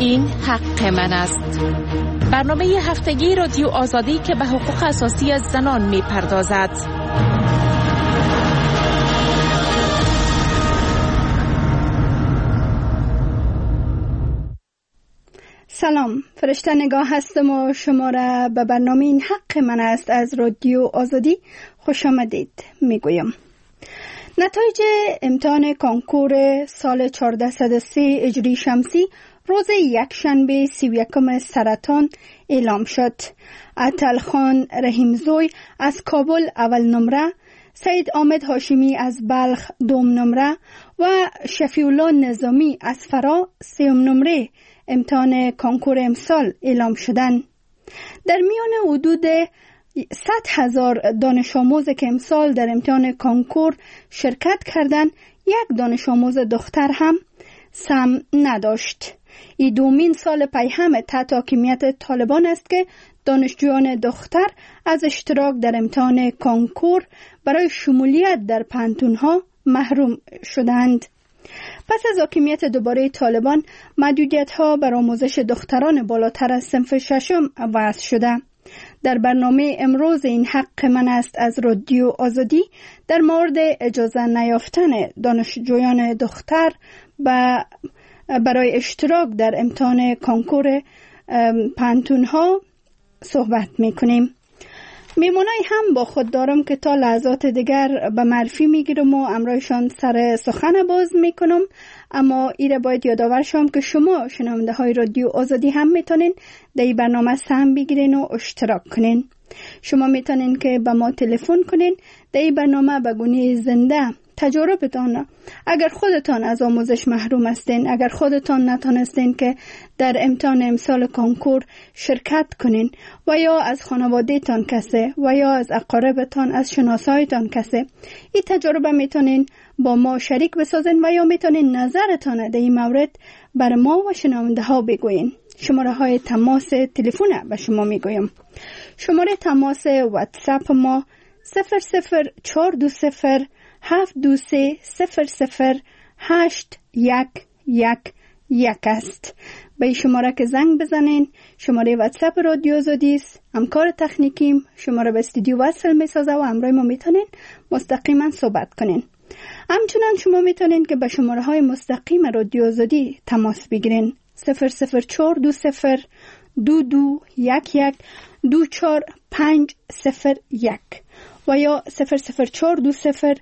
این حق من است. برنامه هفتگی رادیو آزادی که به حقوق اساسی از زنان می‌پردازد. سلام، فرشته نگاه هستم و شما را به برنامه این حق من است از رادیو آزادی خوش آمدید میگویم. نتایج امتحان کنکور سال 1403 هجری شمسی روز یکشنبه 31 سرطان اعلام شد. عطلخان رحیمزوی از کابل اول نمره، سید آمد هاشمی از بلخ دوم نمره و شفیع الله نظامی از فرا سوم نمره امتحان کنکور امسال اعلام شدند. در میان حدود 100,000 دانش آموز که امسال در امتحان کنکور شرکت کردند، یک دانش آموز دختر هم سهم نداشت. این دومین سال پیهم تحت حاکمیت طالبان است که دانشجویان دختر از اشتراک در امتحان کنکور برای شمولیت در پانتون‌ها محروم شدند. پس از حاکمیت دوباره طالبان، محدودیت‌ها بر آموزش دختران بالاتر از صنف ششم وضع شده. در برنامه امروز این حق من است از رادیو آزادی در مورد اجازه نیافتن دانشجویان دختر برای اشتراک در امتحان کنکور پانتون‌ها صحبت می‌کنیم. میمونای هم با خود دارم که تا لحظات دیگر به معرفی میگیرم و امرایشان سر سخن باز میکنم، اما ایره باید یادآور شم که شما شنونده های رادیو آزادی هم میتونین در این برنامه سهم بگیرین و اشتراک کنین. شما میتونین که به ما تلفن کنین در این برنامه به گونه زنده تجربتان، اگر خودتان از آموزش محروم هستین، اگر خودتان نتونستین که در امتحان امسال کنکور شرکت کنین و یا از خانواده‌تان کسی و یا از اقاربتان، از شناسایتان کسی، این تجربه میتونین با ما شریک بسازین و یا میتونین نظرتان در این مورد بر ما و شنونده ها بگوین. شماره های تماس تلفن به شما میگویم. شماره تماس واتساپ ما 00420 723-00-811 است. به این شماره که زنگ بزنین، شماره واتساپ رادیو آزادی است. همکار تکنیکیم شماره به استودیو وصل میسازه و همراه ما میتونین مستقیما صحبت کنین. همچنان شما میتونین که به شماره های مستقیم رادیو آزادی تماس بگیرین 00420 2211-24501 و یا 00420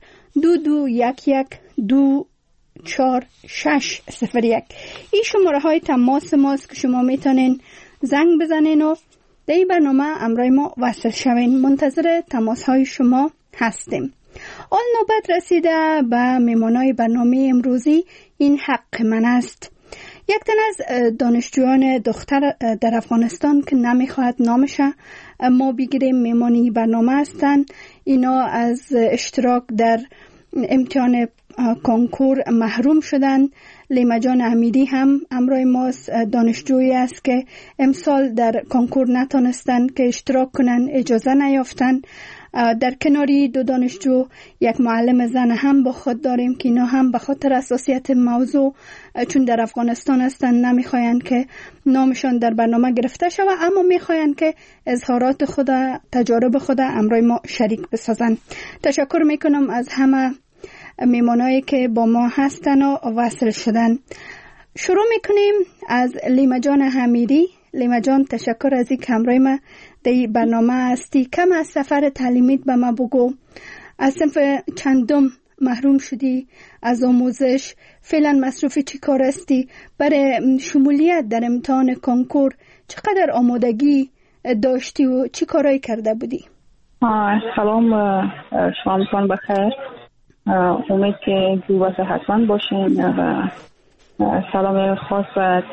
2211-24601. این شماره های تماس ماست که شما میتونین زنگ بزنین و در این برنامه امرای ما وصل شوین. منتظر تماس های شما هستیم. آن نوبت رسیده به میمانای برنامه امروزی این حق من است. یک تن از دانشجویان دختر در افغانستان که نمیخواهد نامش ما بگیریم میمانی برنامه هستند. اینا از اشتراک در امتحان کنکور محروم شدند. لیما جان امیری هم امرای ماست، دانشجویی است که امسال در کنکور نتونستند که اشتراک کنند، اجازه نیافتند. در کناری دو دانشجو یک معلم زن هم با خود داریم که اینا هم به خاطر حساسیت موضوع چون در افغانستان هستند نمیخواین که نامشان در برنامه گرفته شود، اما میخواین که اظهارات خود، تجارب خود امرای ما شریک بسازن. تشکر میکنم از همه میمانایی که با ما هستن و وصل شدن. شروع میکنیم از لیما جان حمیدی. لیما جان، تشکر از اینکه همراه ما در برنامه هستی. کم از سفر تعلیمیت به ما بگو. از صنف چندم محروم شدی از آموزش؟ فعلا مصروف چی کار هستی؟ برای شمولیت در امتحان کنکور چقدر آمادگی داشتی و چی کارایی کرده بودی؟ سلام، شامتان بخیر. امید که جو و صحتمند باشین و سلام خاص به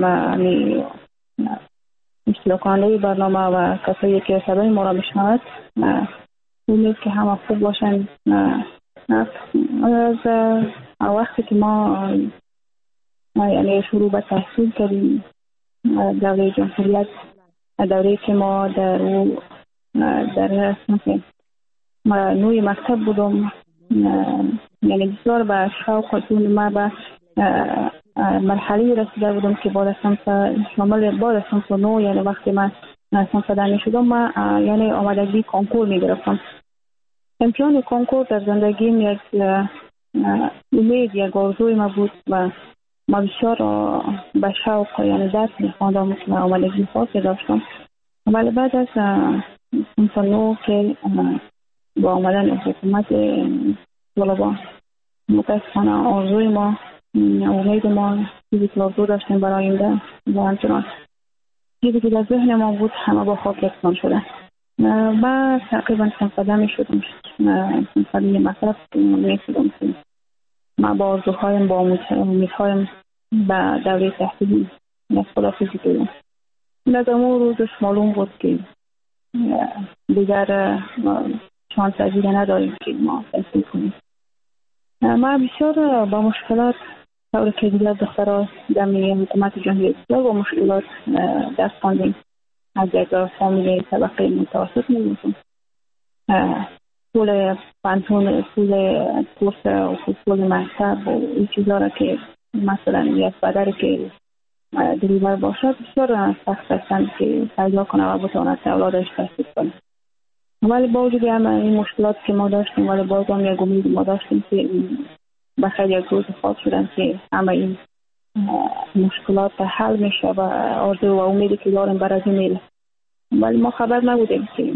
اشتراک کننده برنامه و کسایی که صدای ما را میشنوند. امید که همه خوب باشن. از وقتی که ما یعنی شروع به تحصیل کردیم دوره جمهوریت، دوره که ما در نوع مکتب بودم، یعنی بسیار به شوق و جون ما به مرحله رسیده بودم که بعد از صنف 9 یعنی وقتی من صنف 10 میشدم من یعنی آمادگی کنکور میگرفتم. امتحان کنکور در زندگیم یک امید، یک آرزوی ما بود و ما بسیار به شوق یعنی درس میخواندم و آمادگی خاصی داشتم. ولی بعد از صنف 9 که با آمدن حکومت طالبان متاسفانه آرزوی ما، امید ما، چیزی که آرزو داشتیم برای آینده و همچنان چیزی که در ذهن ما بود همه با خاک یکسان شده. بعد تقریبا صنف 10 میشدم، صنف 10 مطلب میشدم که ما با آرزوهایم، با امیدهایم به دوره تحصیلی خداحافظی کردم. در اون روزش معلوم بود که دیگر شانس دیگه نداریم که ما تحصیل کنیم. ما بسیار با مشکلات طور که دیگر دخترها در حکومت جمهوری اسلامی با مشکلات درس خواندیم. از یک فامیل طبقه متوسط می‌بودیم. پول پانتون، پول کورس و پول مکتب و این چیزا را که مثلا یک پدری که دریور باشد بسیار سخت هستند که پیدا کنه و بتواند اولادش تحصیل کنه. ولی با وجود این مشکلات که ما داشتیم ولی باز هم یک امید ما داشتیم که بخیر یک روز خواهد شدن که همه این مشکلات حل میشه و آرزو و امیدی که داریم برای این میره. ولی ما خبر نبودیم که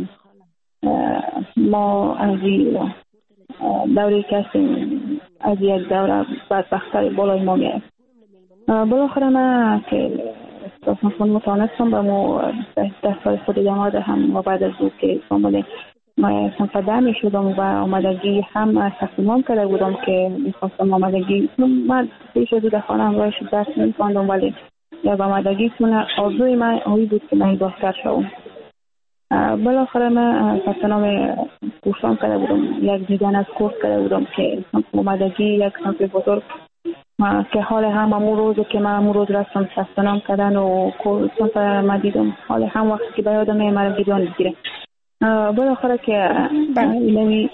ما از این دوره که هستیم از یک دوره بدبخت‌تر بالای ما میایم. بالاخره من که صنف متوانستم به ما دستای خود جماعت هم و بعد از او که کامل ما صنف 10 میشدم و آمادگی هم تصمیم کرده بودم که میخواستم آمادگی من پیش از در خانه همراهش درس میخواندم ولی یک آمادگی کنه آرزوی من آوی بود که من دکتر شوم. بالاخره من ثبت نام کورسام کرده بودم، یک دیدن از کورس کرده بودم که آمادگی یک صنف بزرگ که حال هم امون روز که من امون روز رفتم ثبت نام کردن و صنف ما دیدم حال هم وقتی که به یادم مرا گیران میگیره. بالاخره که یعنی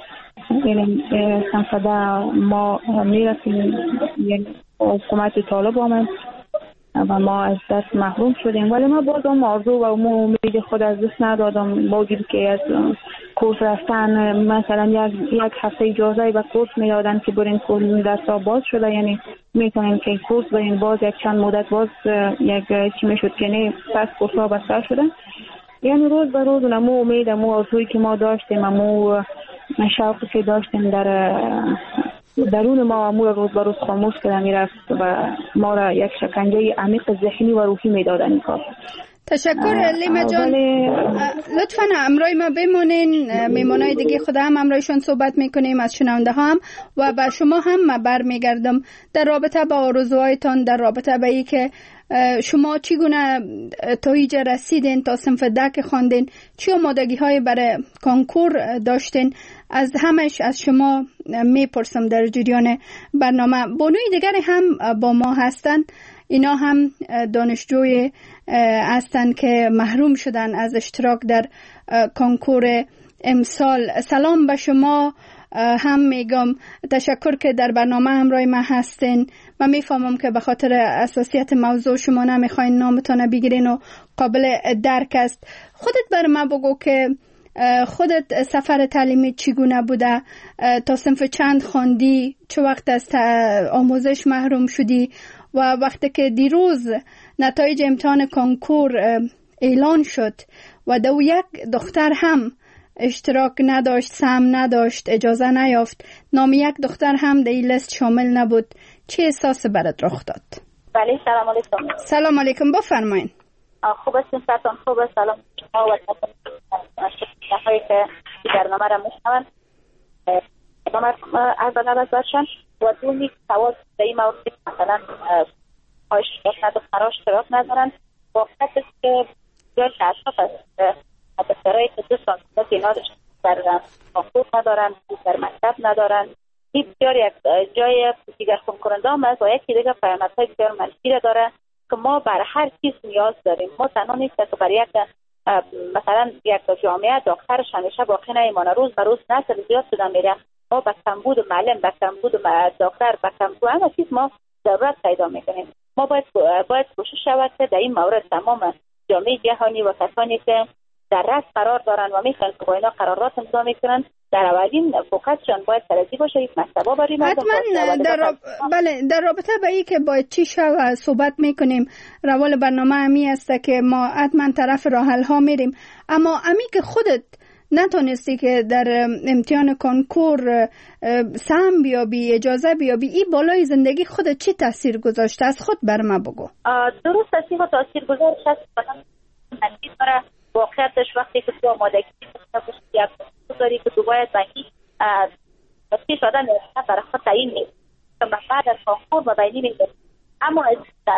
صنف 10 ما میرسیم یعنی حکومت طالب آمد و ما از دست محروم شدیم ولی ما بازم آرزو و امید خود از دست ندادم. با وجود که از کورس رفتن مثلا یک هفته اجازه به کورس میدادن که برین کورس درس‌ها باز شده یعنی میتونین که کورس برین باز یک چند مدت باز یک چی میشد که نه پس کورس‌ها بسته شدن. یعنی روز به روز مو امید مو آرزویی که ما داشتیم مو شوقی که داشتیم در درون ما روز به روز خاموش کرده میرفت و ما را یک شکنجه عمیق ذهنی و روحی میدادن این کار. تشکر لیما جان. لطفاً همراه ما بمونین، میمونای دیگه خود هم همراهشون صحبت میکنیم از شنونده هم و با شما هم برمیگردم در رابطه با آرزوهایتان، در رابطه با ای که شما چگونه تا اینجا رسیدین، تا صنف 10 که خواندین، چه آمادگی های برای کنکور داشتین، از همش از شما میپرسم در جریان برنامه. بانوی دیگری هم با ما هستن، اینا هم دانشجوی هستن که محروم شدن از اشتراک در کنکور امسال. سلام به شما هم میگم، تشکر که در برنامه همراه ما هستین. من میفهمم که به خاطر اساسیت موضوع شما نمیخواین نامتان بگیرین و قابل درک است. خودت بر من بگو که خودت سفر تعلیمی چگونه بوده، تا صنف چند خواندی، چه وقت از آموزش محروم شدی و وقتی که دیروز نتایج امتحان کنکور اعلان شد و دو یک دختر هم اشتراک نداشت، سهم نداشت، اجازه نیافت، نام یک دختر هم در این لیست شامل نبود، چه احساس برات رخ داد؟ بله سلام علیکم. سلام علیکم، بفرمایید. خوب هستین؟ سلام خوبه. سلام شما و شهایی که برنامه را میشنون از نظر باشن و دونی سوال در این مورد مثلا خواهش دخترها اشتراک ندارن واقعیت است که جای اشخاص است دخترهایی که 2 سال اینا در کنکور ندارن، در مکتب ندارن، این بسیار یک جای دیگر کنکورنده هم است و یکی دیگر پیامدهای بسیار منفی داره که ما بر هر چیز نیاز داریم. ما تنها نیست که برای یک مثلا یک جامعه دخترش همیشه باقی نمیمانه، روز به روز نسل زیاد شده میره. ما به کمبود معلم، به کمبود دکتر، به کمبود همه چیز ما ضرورت پیدا میکنیم. ما باید کوشش شود که در این مورد تمام جامعه جهانی و کسانی که در رأس قرار دارن و میخوان که با اینا قرارات امضا میکنن در اولین فوکسشان باید سرازی باشه. یک مکتبا برای مردم در رابطه با این که باید چی شود صحبت میکنیم. روال برنامه امی است که ما حتما طرف راه حل ها میریم، اما امی که خودت نتونستی که در امتحان کنکور سهم بیابی، اجازه بیابی، این بالای زندگی خودت چی تاثیر گذاشته؟ از خود بر ما بگو. درست است، این تاثیر گذاشت منفی داره. واقعیتش وقتی که تو آمادگی داری که تو باید بینی پیش آدم برای خود تعیین نیست که بعد از کنکور و بینی میگه، اما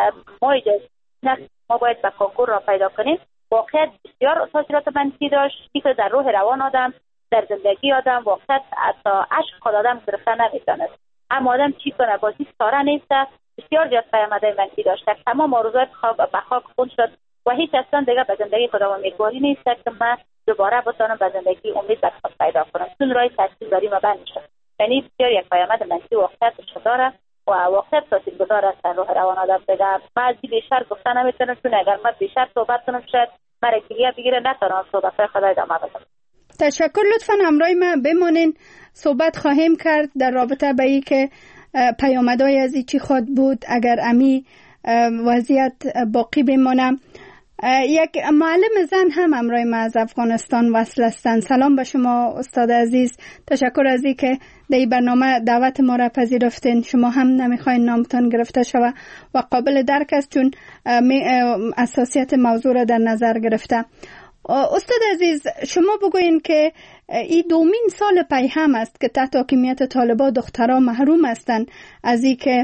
ما باید به کنکور را پیدا کنیم. واقعیت بسیار تاثیرات منفی داشت که در روح روان آدم، در زندگی آدم واقعیت حتی عشق آدم گرفته نمیتونه. اما آدم چی کنه؟ بازی ساره نیست. بسیار زیاد پیامدهای منفی داشت. تمام آرزوات به خاک خون شد و هیچ اصلا دیگه به زندگی خودم امیدواری نیست که من دوباره بتونم به زندگی امید به خود پیدا کنم. چون راه تحصیل داریم و بند شد. یعنی بسیار یک پیامد منفی واقعیتش داره و واقعیت تاثیرگذار است در روح روان آدم. دیگه بعضی بیشتر گفته نمیتونم، چون اگر من بیشتر صحبت کنم شاید مرا گریه بگیره، نتونم صحبت خدا ادامه بدم. تشکر. لطفاً همراه ما بمانین، صحبت خواهیم کرد در رابطه با این که پیامدهای از چی خود بود اگر امی وضعیت باقی بمانم. یک معلم زن هم همراه ما از افغانستان وصل هستند. سلام به شما استاد عزیز، تشکر از این که در این برنامه دعوت ما را پذیرفتین. شما هم نمیخواین نامتان گرفته شود و قابل درک است چون اساسیت موضوع را در نظر گرفته. استاد عزیز، شما بگوین که این دومین سال پیهم است که تحت حاکمیت طالبان دخترها محروم هستند از این که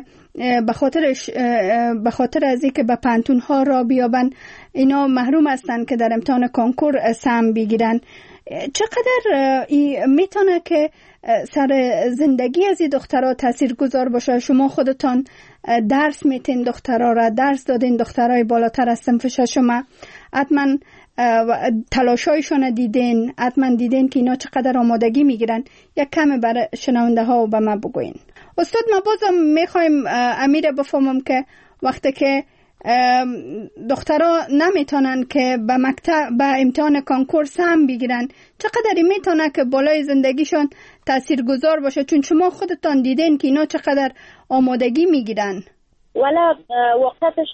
به خاطر از این که به پانتون ها را بیابن، اینا محروم هستند که در امتحان کنکور سهم بگیرن. چقدر میتونه که سر زندگی از این دخترها تاثیرگذار باشه؟ شما خودتان درس میتین دخترها را، درس دادین دخترای بالاتر از صنف ششم، حتما تلاشایشون دیدین، حتما دیدین که اینا چقدر آمادگی میگیرن. یک کم برای شنونده ها و به ما بگوین. استاد، ما بازم میخوایم امیر بفهمم که وقتی که دخترها نمیتونن که به مکتب به امتحان کنکور سهم بگیرن، چقدر میتونه که بالای زندگیشون تاثیرگذار باشه؟ چون شما خودتان دیدین که اینا چقدر آمادگی میگیرن. والا وقتش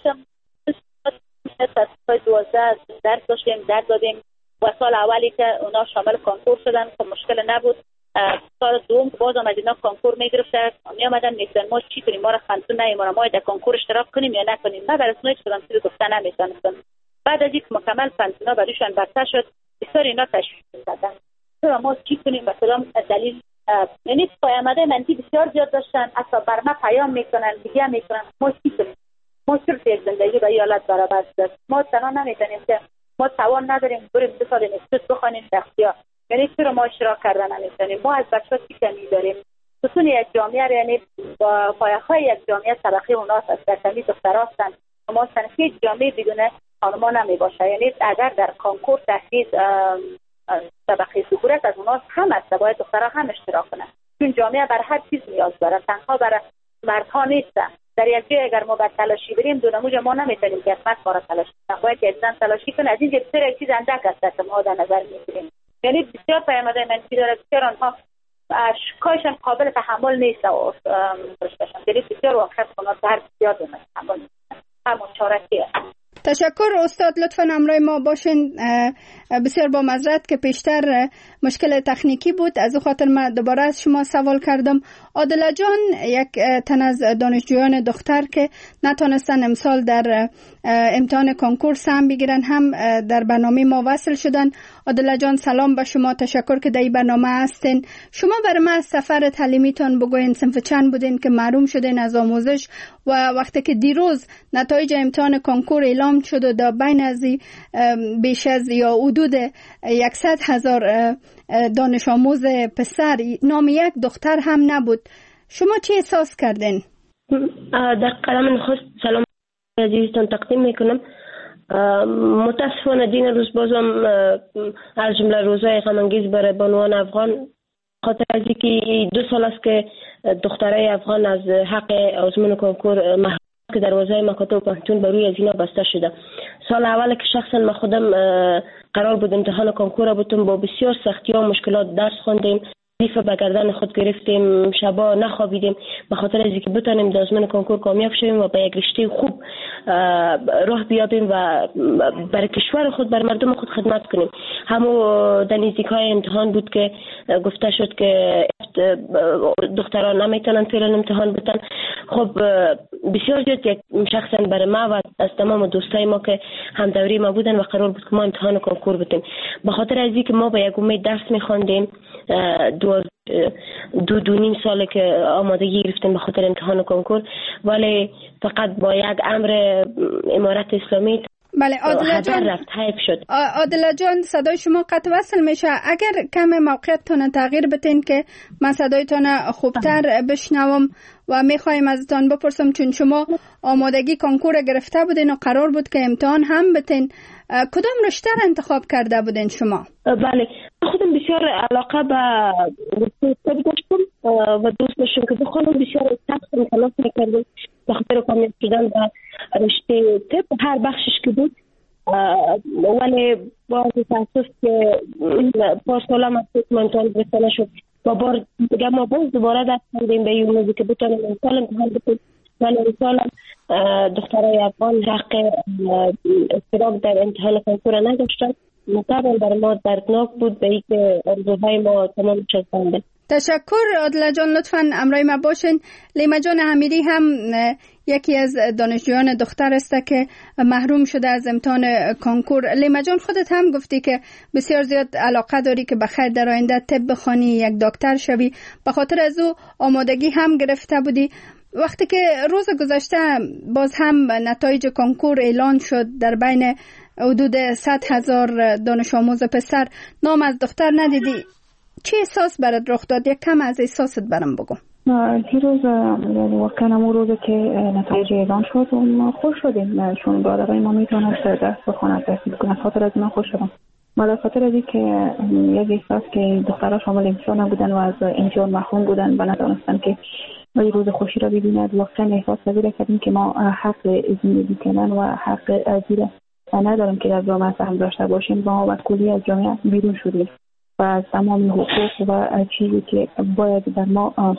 تصفیه 12 درس داشتیم، درس دادیم و سال اولی که اونا شامل کنکور شدن که مشکل نبود. سال دوم باز از اینا کنکور میگرفته، می آمدن میگفتن ما چی کنیم، ما را خنتون نمیمونه، ما در کنکور اشتراک کنیم یا نکنیم. ما برای اسمش شدم چیزی گفته نمیتونستم. بعد از اینکه مکمل خنتونا برایشان برطرف شد، بسیار اینا تشویش می‌کردن تو ما چی کنیم و کدام دلیل. یعنی پیامدهای منفی بسیار زیاد داشتن. اصلا بر ما پیام میکنن، دیگه میکنن ما چی کنیم، ما صرف یک زندگی به ایالت برابر است. ما تنها نمیتونیم که ما توان نداریم بریم 2 سال نصف بخوانیم اختیار. یعنی چرا ما اشتراک کردن نمیتونیم؟ ما از بچه‌ها چی کمی داریم؟ ستون یک جامعه، یعنی با پایه‌های یک جامعه طبقه اوناس است، در کمی دخترها هستند. ما هیچ جامعه بدون خانم‌ها نمیباشه. یعنی اگر در کنکور تحصیل طبقه ذکورت از اوناس هم است، باید دخترها هم اشتراک کنند. چون جامعه بر هر چیز نیاز داره، تنها برای مردها نیست. در یک جای اگر ما به تلاشی بریم دونموج ما نمیتونیم که حتما کار تلاشی کنیم، باید یک زن تلاشی کنه. از این بسیار یک چیز اندک است که ما در نظر میگیریم. یعنی بسیار پیامدهای منفی داره، بسیار آنها اشکایشان قابل تحمل نیست و یعنی بسیار واقعیت کنات هر بسیار به تحمل نیست. همون چارکیه. تشکر استاد، لطفاً همراه ما باشین. بسیار با معذرت که پیشتر مشکل تکنیکی بود، از او خاطر من دوباره از شما سوال کردم. عادله جان یک تن از دانشجویان دختر که نتونستن امسال در امتحان کنکور سهم بگیرن هم در برنامه ما وصل شدن. عادله جان سلام به شما، تشکر که در این برنامه هستین. شما برای ما سفر تعلیمیتون بگوین، صنف چند بودین که محروم شدین از آموزش و وقتی که دیروز نتایج امتحان کنکور اعلام شد و در بین از بیش از یا حدود 100,000 دانش آموز پسر نام یک دختر هم نبود، شما چی احساس کردین؟ در قدم نخست سلام عزیزتان تقدیم میکنم. متاسفانه دین روز بازم از جمله روزهای غم‌انگیز برای بانوان افغان، خاطر از اینکه 2 سال است که دخترای افغان از حق آزمون کنکور محروم که دروازه مکاتب و پانتون بر روی از اینا بسته شده. سال اول که شخصا من خودم قرار بود امتحان کنکور بودم، با بسیار سختی و مشکلات درس خواندیم، ریف به گردن خود گرفتیم، شبا نخوابیدیم به خاطر از اینکه بتونیم در آزمون کنکور کامیاب شویم و به یک رشته خوب راه بیابیم و برای کشور خود، بر مردم خود خدمت کنیم. همو در نزدیکای امتحان بود که گفته شد که دختران نمیتونن فعلا امتحان بدن. خب بسیار زیاد یک شخصا برای ما و از تمام دوستای ما که هم دوری ما بودن و قرار بود که ما امتحان کنکور بدیم، به خاطر از اینکه ما با یک امید درس می‌خواندیم، دو نیم ساله که آمادگی گرفتیم به خاطر امتحان کنکور، ولی فقط با یک امر امارت اسلامی بله عادله جان رفت حیف شد. عادله جان صدای شما قطع وصل میشه، اگر کم موقعیتتون تغییر بتین که من صدایتون خوبتر بشنوم و میخوایم ازتان بپرسم، چون شما آمادگی کنکور گرفته بودین و قرار بود که امتحان هم بتین، کدام رشته را انتخاب کرده بودین شما؟ بله خودم بسیار علاقه به طب داشتم و دوست داشتم که بخونم، بسیار سخت تلاش میکردم به خاطر کامیاب شدن به رشته طب هر بخشش که بود، ولی با تاسف که پارسالا امتحان گرفته نشد و بار دیگه ما باز دوباره دست کردیم به این موضوع که بتونیم امسال امتحان بکنیم، ولی امسال دخترای افغان حق اشتراک در امتحان کنکور نداشتند. طبعا برای ما دردناک بود به اینکه آرزوهای ما تمام شد. تشکر عادله جان، لطفاً همراه ما باشین. لیما جان حمیدی هم یکی از دانشجویان دختر است که محروم شده از امتحان کنکور. لیما جان خودت هم گفتی که بسیار زیاد علاقه داری که بخیر در آینده طب بخوانی، یک دکتر شوی، به خاطر از او آمادگی هم گرفته بودی. وقتی که روز گذشته باز هم نتایج کنکور اعلان شد، در بین حدود 100,000 دانش آموز پسر نام از دختر ندیدی، چه احساس برات رخ داد؟ یک کم از احساست برام بگو. دیروز واقعا اون روزی که نتایج اعلان شد ما خوش شدیم، چون برادرای ما میتونن درس بخونن، تحصیل کنن. خاطر از اینا خوش شدم. ما در خاطر از اینکه یک احساس که دخترها شامل امتحان بودن و از امتحان محروم بودن و ندانستن که ولی روز خوشی را ببیند، واقعا احساس پذیر کردیم که ما حق زندگی کردن و حق زیر نداریم که در جامعه سهم داشته باشیم. ما و کلی از جامعه بیرون شدیم و از تمام حقوق و چیزی که باید در ما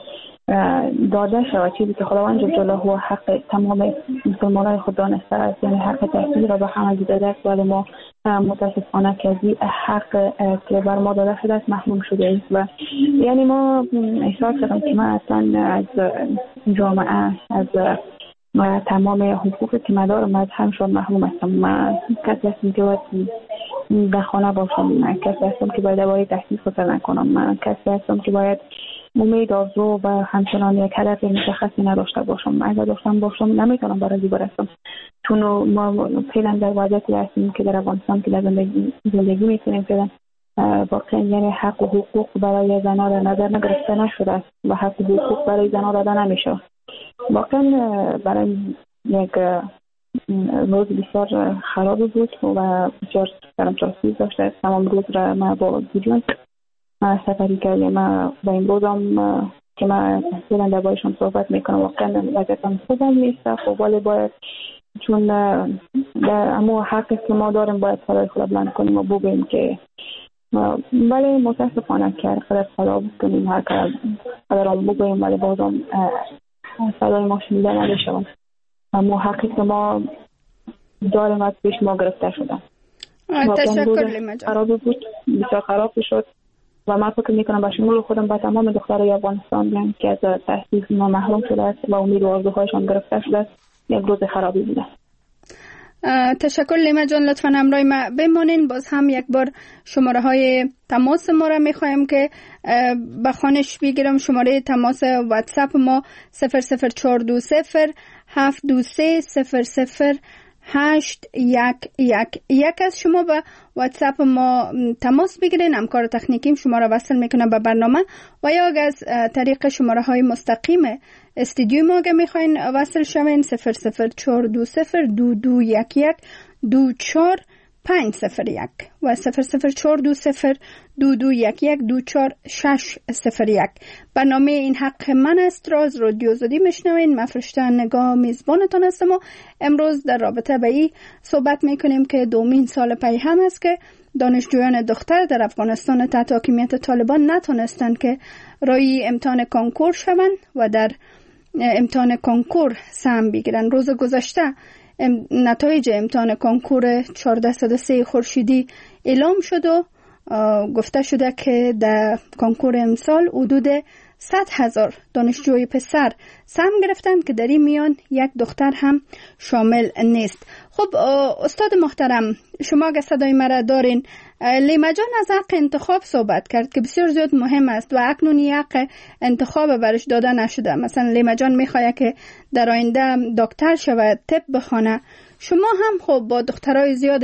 داده شود، چیزی که خداوند جل جلاله و حق تمام مسلمانان خود دانسته است، یعنی حق تحصیل را به همه داده است، ولی ما متاسفانه که از حق که بر ما داده شده است محروم شده است. و یعنی ما احساس کردم که من اصلا از جامعه، از تمام حقوقی که من دارم از همشون محروم هستم. من کسی هستم که باید در خانه باشم، من کسی هستم که باید دوای تحصیل خود نکنم، من کسی هستم که باید امید، آرزو و همچنان یک هدف مشخصی نداشته باشم. اگر داشتم باشم نمیتونم برای برسم، چون ما فعلا در وضعیتی هستیم که در افغانستان که در زندگی میکنیم فعلا واقعا یعنی حق و حقوق برای زنان را نظر نگرفته نشده است و حق و حقوق برای زنان داده نمیشه. واقعا برای یک روز بسیار خرابی بود و بسیار سرمچاستی داشته. تمام روز را ما با ویدیو سفری کردیم و با این روزم که من فعلا در بایشون صحبت میکنم واقعا وضعیتم خوبم نیست. خب ولی باید چون در اما حقی که ما داریم باید صدای خدا بلند کنیم و بگوییم که ولی متاسفانه که قدر خدا بکنیم، هر قدر هم بگوییم ولی بازم صدای ما شنیده نمیشود. اما حقی که ما داریم از پیش ما گرفته شده. تشکر لیما جان. خراب بود، بسیار خراب شد و من فکر میکنم به شمول خودم به تمام دخترای افغانستان بگم که از تحصیل ما محروم شده است و امید و آرزوهایشان گرفته شده است، یک روز خرابی بوده. تشکر لیما جان، لطفاً همراه ما بمانین. باز هم یک بار شماره های تماس ما را میخوایم که به خانش بگیرم. شماره تماس واتساپ ما 00420 723 00811. از شما به واتساپ ما تماس بگیرین، همکار تکنیکیم شما را وصل میکنه به برنامه، و یا از طریق شماره های مستقیم استودیو ما که میخواین وصل شوین 00420 2211 24 501 و 00420221124601. برنامه این حق من است را از رادیو آزادی میشنوین. من فرشته نگاه میزبانتان هستم و امروز در رابطه به این صحبت میکنیم که دومین سال پی هم است که دانشجویان دختر در افغانستان تحت حاکمیت طالبان نتونستند که رای امتحان کنکور شوند و در امتحان کنکور سهم بگیرن. روز گذشته نتایج امتحان کنکور 1403 خورشیدی اعلام شد و گفته شده که در کنکور امسال حدود 100,000 دانشجوی پسر سهم گرفتند که در این میان یک دختر هم شامل نیست. خب استاد محترم، شما اگه صدای مرا دارین، لیما جان از حق انتخاب صحبت کرد که بسیار زیاد مهم است و اکنون حق انتخاب برش داده نشده. مثلا لیما جان میخواد که در آینده دکتر شود، طب بخونه. شما هم خب با دخترای زیاد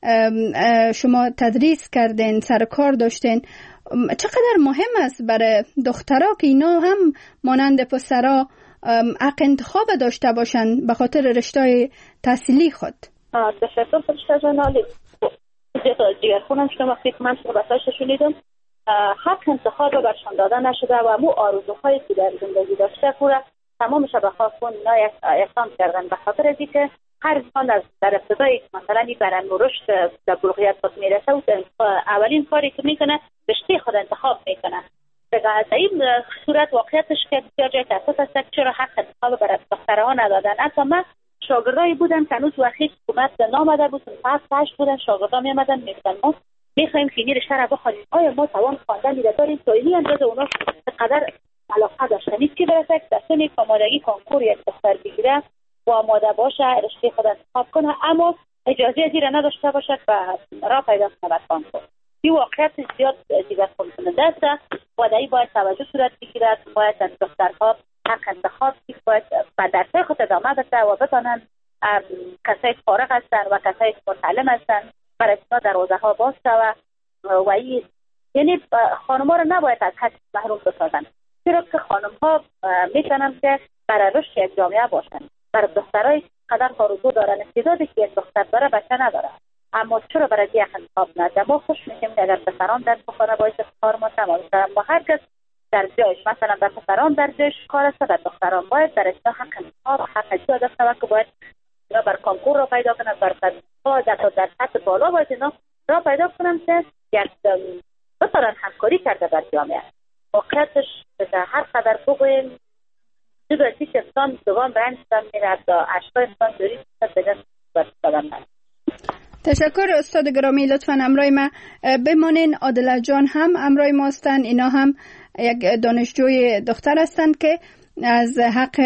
شما تدریس کردین، سر کار داشتین. چقدر مهم است برای دخترها که اینا هم مانند پسرها حق انتخاب داشته باشند به خاطر رشته تحصیلی خود؟ تشکر فرشته جان. عالی. دیگر خونم شما وقتی من صحبتاش شنیدم، حق انتخاب برشان داده نشده و مو آرزوهایی که در زندگی داشته پورا تمامش به خواستون اینا اقدام کردن. به خاطر از اینکه هر انسان از در ابتدای مثلا برای رشد در بلوغیت خود میرسه و اولین کاری که میکنه رشته خود انتخاب میکنه. در این صورت واقعیتش که بسیار جای تاسف است که چرا حق انتخاب برای دخترها ندادن. اصلا من شاگردایی بودن که هنوز وقتی حکومت نامده بود، فقط بودن شاگردا میامدن میگفتن ما میخوایم که این رشته را بخونیم. آیا ما توان خواندن را داریم؟ تو این اندازه اونا چقدر علاقه داشتن نیست که برسه در سن آمادگی کنکور یک دختر بگیره و آماده باشه رشته خود انتخاب کنه، اما اجازه زیر نداشته باشد و راه پیدا کنه به کنکور. این واقعیت زیاد دیگر کننده است و در این باید توجه صورت بگیرد. باید از دخترها حق انتخاب باید به درسای خود ادامه بده و بتانند کسایی فارغ هستند و کسایی متعلم هستند برای اینا دروازه ها باز شود و این یعنی خانم‌ها رو نباید از حق محروم بسازند، چرا که خانم‌ها میتونن که برای رشد یک جامعه باشند. برای دخترای قدر آرزو دارن، استعدادی که یک دختر داره بچه نداره، اما چرا برای یک انتخاب نده؟ ما خوش میشیم که اگر پسران در بخونه باید کار ما تمام کنن. با هر کس در جایش، مثلا در پسران در جایش کار است، در دختران باید در اصلاح حق انتخاب حق اجازه داشته که باید اینا بر کنکور را پیدا کنن، بر در سطح بالا باید اینا را پیدا کنن که بتونن همکاری کرده در جامعه. واقعیتش هر قدر بگویم دوستی که انسان دوام برنجتان میرد و اشتای انسان دوری بگن برستادن. تشکر استاد گرامی، لطفاً امرای ما بمانین. عادله جان هم امرای ما هستند. اینا هم یک دانشجوی دختر هستند که از حق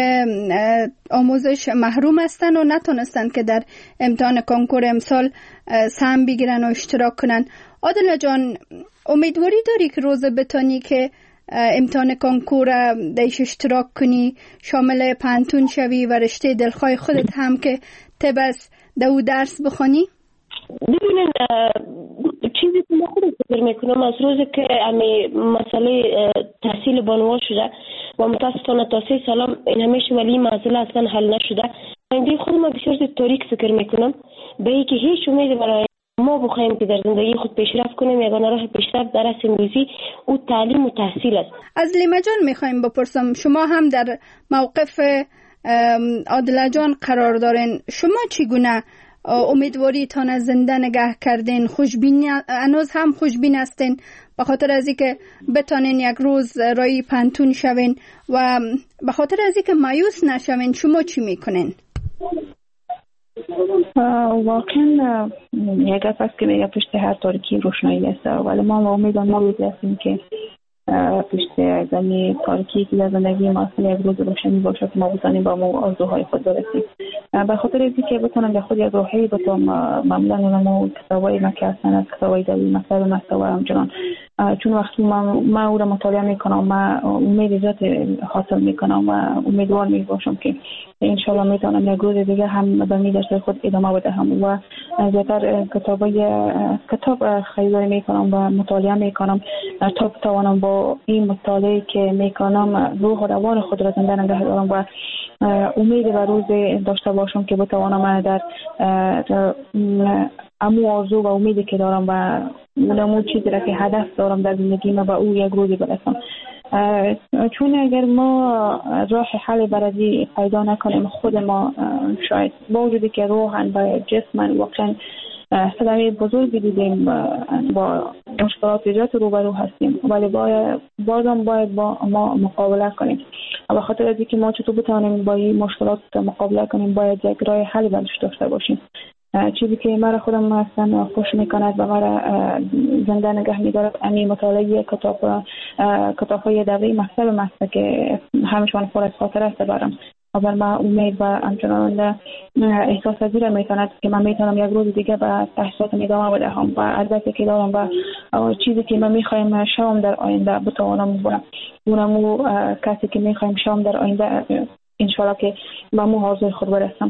آموزش محروم هستند و نتونستند که در امتحان کنکور امسال سهم بگیرن و اشتراک کنن. عادله جان، امیدواری داری که روز بتانی که امتحان کنکور دیش اشتراک کنی، شامل پانتون شوی و رشته دلخواه خودت هم که طب است دو درس بخونی؟ ببینید چیزی که من خودم فکر میکنم از روزی که امی مسئله تحصیل بانوان شده و متاسفانه تا 3 سال این همیشه ولی مسئله اصلا حل نشده، اینده خودم بسیار تاریک فکر میکنم به اینکه هیچ امید برای ما بخوایم که در زندگی خود پیشرفت کنیم. یگانه راه پیشرفت در امروزی او تعلیم و تحصیل است. از لیما جان میخوایم بپرسم، شما هم در موقف عادله جان قرار دارین، شما چگونه امیدواری تان زنده نگه کردین؟ خوشبین هنوز هم خوشبین هستین به خاطر از اینکه بتانین یک روز رای پانتون شوین و به خاطر از اینکه مایوس نشوین شما چی میکنین؟ واقعا یک گپ است که میگه پشت هر تاریکی روشنایی است، ولی ما امیدواریم هستیم که پشت زمین تاریکی که در زندگی ما یک روز روشنی باشه که ما بتونیم با ما آرزوهای خود برسیم. به خاطر اینکه که بتونم به خود یک راهی بتونم معمولا ما کتابای مکه هستن از کتابای دلی مثلا مستوى همچنان، چون وقتی ما او را مطالعه میکنم ما امید ذات حاصل میکنم و امیدوار میباشم که انشالله میتونم یک روز دیگه هم به درس خود ادامه بدهم و زیادتر کتاب خریداری میکنم و مطالعه میکنم تا بتوانم با این مطالعه که میکنم روح و روان خود را زنده نگه دارم و امید به روز داشته باشم که بتوانم در امو آرزو و امیدی که دارم و اون چیزی را که هدف دارم در زندگیم و او یک روزی برسم. چون اگر ما راه حل برای پیدا نکنیم خود ما شاید با وجودی که روحاً و جسماً واقعاً صدمه بزرگی دیدیم با مشکلات زیاد روبرو هستیم، ولی باید با ما مقابله کنیم. و خاطر از اینکه ما چطور بتوانیم با این مشکلات مقابله کنیم باید یک راه حل برش داشته باشیم. چیزی که مرا خودم اصلا خوش میکند و مرا زنده نگه میدارد همین مطالعه کتاب‌های دوره مکتب که همیشون پر از خاطره است برام. اول ما امید و همچنان احساس پذیر میتواند که من میتونم یک روز دیگه به تحصیلاتم ادامه بدهم و البته که دارم و چیزی که من میخوایم شام در آینده بتوانم اونمو کسی که میخوایم شام در آینده انشالله که با مو حاضر خود برسم.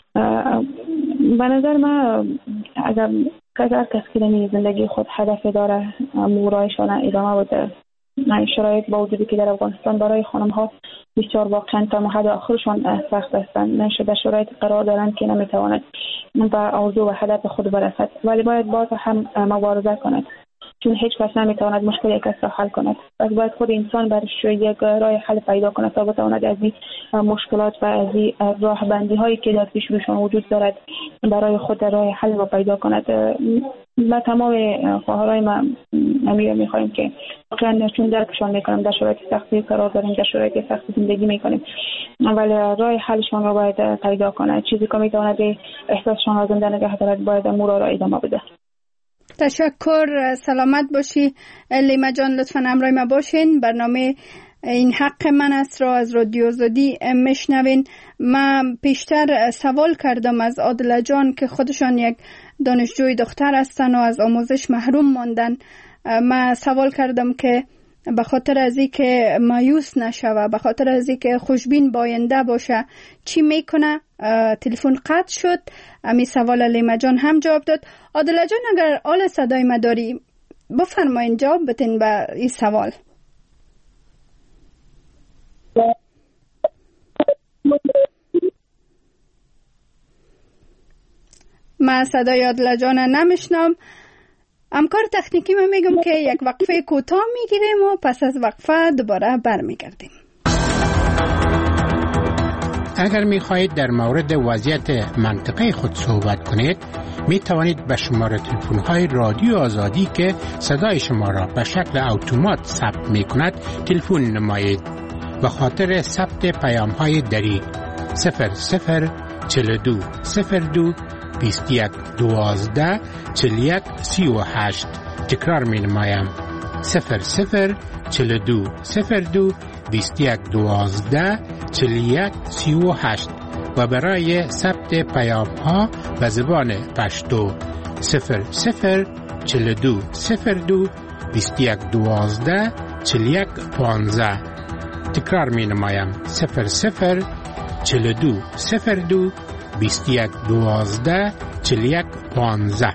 به نظر من اگر هر کس که در زندگی خود هدف داره مورایشان ادامه بده. شرایط با وجودی که در افغانستان برای خانم ها بسیار واقعا تا حد آخرشان سخت هستند، در شرایط قرار دارند که نمیتواند به آرزو و هدف خود برسد، ولی باید باز هم مبارزه کند، چون هیچ کس نمیتواند مشکل یک کس را حل کند. پس باید خود انسان برش یک راه حل پیدا کند تا بتواند از این مشکلات و از این راه بندی هایی که در پیش روشان وجود دارد برای خود راه حل را پیدا کند. ما تمام خواهرای ما میخوایم که واقعا چون درکشان میکنم در شرایط سختی قرار داریم، در شرایط سختی زندگی میکنیم، ولی راه حلشان را باید پیدا کنند. چیزی که میتواند احساسشان را زنده نگه دارد باید امور را ادامه بده. تشکر، سلامت باشی لیما جان. لطفاً همراه ما باشین. برنامه این حق من است را از رادیو آزادی میشنوین. من پیشتر سوال کردم از عادله جان که خودشان یک دانشجوی دختر هستن و از آموزش محروم ماندن. من سوال کردم که به خاطر از این که مایوس نشوه، به خاطر از این که خوشبین باینده باشه چی میکنه؟ تلفن قطع شد. امی سوال لیما جان هم جواب داد. عادله جان اگر آل صدای ما داری بفرمایین جواب بتین به این سوال. من صدای عادله جان نمیشنم. همکار تکنیکی من میگم که یک وقفه کوتاه میگیریم و پس از وقفه دوباره برمیگردیم. اگر میخواهید در مورد وضعیت منطقه خود صحبت کنید می توانید به شماره تلفن های رادیو آزادی که صدای شما را به شکل اتومات ثبت می کند تلفن نمایید. به خاطر ثبت پیام های دری 0042 02 21 12 41 38. تکرار می نمایم 0042 02 21 12 41 38 و برای ثبت پیام ها به زبان پشتو 0042 02 21 12 41 15. تکرار می نمایم 0042 02 21 12 41 15.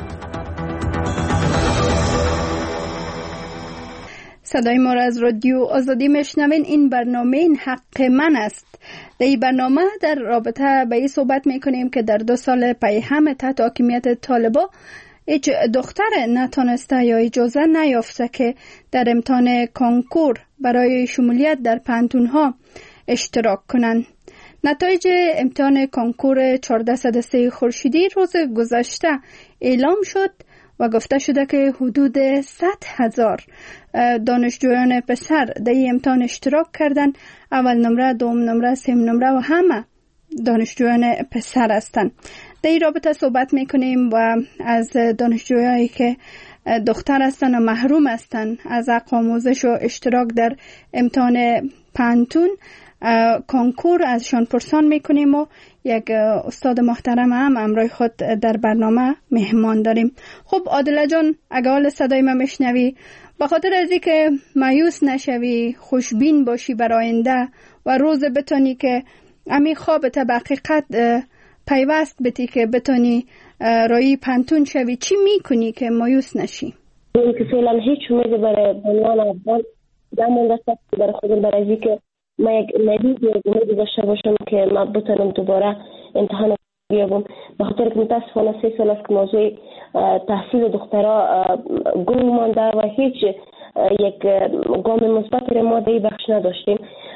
صدای ما را از رادیو آزادی میشنوین. این برنامه این حق من است. در این برنامه در رابطه به این صحبت میکنیم که در 2 سال پی هم تحت حاکمیت طالبا هیچ دختر نتانسته یا اجازه نیافته که در امتحان کنکور برای شمولیت در پانتونها اشتراک کنند. نتایج امتحان کنکور 1403 خورشیدی روز گذشته اعلام شد و گفته شده که حدود 100,000 دانشجویان پسر در این امتحان اشتراک کردند. اول نمره، دوم نمره، سوم نمره و همه دانشجویان پسر هستند. در این رابطه صحبت میکنیم و از دانشجویانی که دختر هستند و محروم هستند از حق آموزش و اشتراک در امتحان پانتون کنکور ازشان پرسان میکنیم و یک استاد محترم هم همراه خود در برنامه مهمان داریم. خب عادله جان اگه حال صدای من میشنوی، به خاطر از اینکه مایوس نشوی، خوشبین باشی بر آینده و روز بتونی که امی خوابت به حقیقت پیوست بتی که بتونی رای پانتون شوی، چی میکنی که مایوس نشی؟ این که فعلا هیچ امیدی برای بنیان افغان نمونده است برای خودم، برای اینکه که ما یک امید داشته باشم که ما بتونم دوباره امتحان بیابم. به خاطر که متاسفانه 3 سال است که موضوع تحصیل دخترها گم مانده و هیچ یک گام مثبتی را ما در این بخش نداشتیم.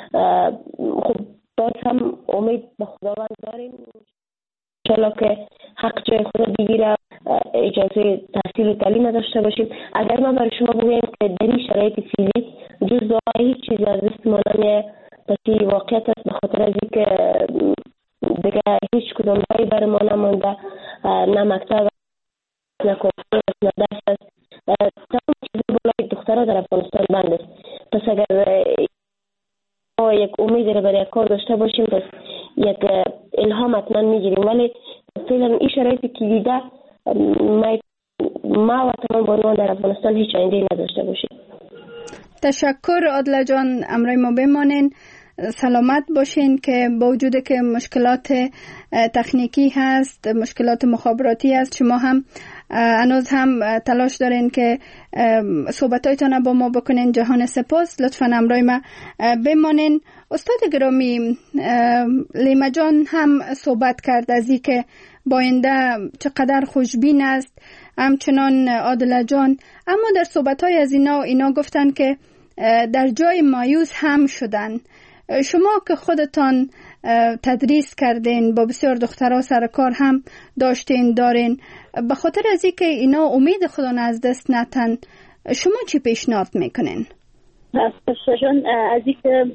خب باز هم امید به خداوند داریم انشالله که حق جای خود بگیره، اجازه تحصیل و تعلیم داشته باشیم. اگر ما برای شما بگویم که در این شرایط فیزیک جز دعا هیچ چیز از دست ما نمیاد، پس این واقعیت است. به خاطر از اینکه دیگه هیچ کدام رایی برای ما نمانده، نه مکتب نه کنکور نه درس است، تمام چیز بالای دخترها در افغانستان بند است. پس اگر ما یک امید را برای کار داشته باشیم پس یک الهام حتما میگیریم. ولی فعلا این شرایطی که دیده ما و تمام بانوان در افغانستان هیچ آینده نداشته باشیم. تشکر عادله جان، امرای ما بمانین، سلامت باشین که با وجود که مشکلات تکنیکی هست، مشکلات مخابراتی هست، شما هم هنوز هم تلاش دارین که صحبتایتان با ما بکنین. جهان سپاس، لطفاً امرای ما بمانین. استاد گرامی، لیما جان هم صحبت کرد از این که باینده چقدر خوشبین است، همچنان عادله جان، اما در صحبت‌های از اینا گفتن که در جای مایوس هم شدن. شما که خودتان تدریس کردین، با بسیار دخترها سر کار هم دارین، به خاطر از اینکه اینا امید خودان از دست نتن، شما چی پیشنهاد میکنین؟ جان از اینکه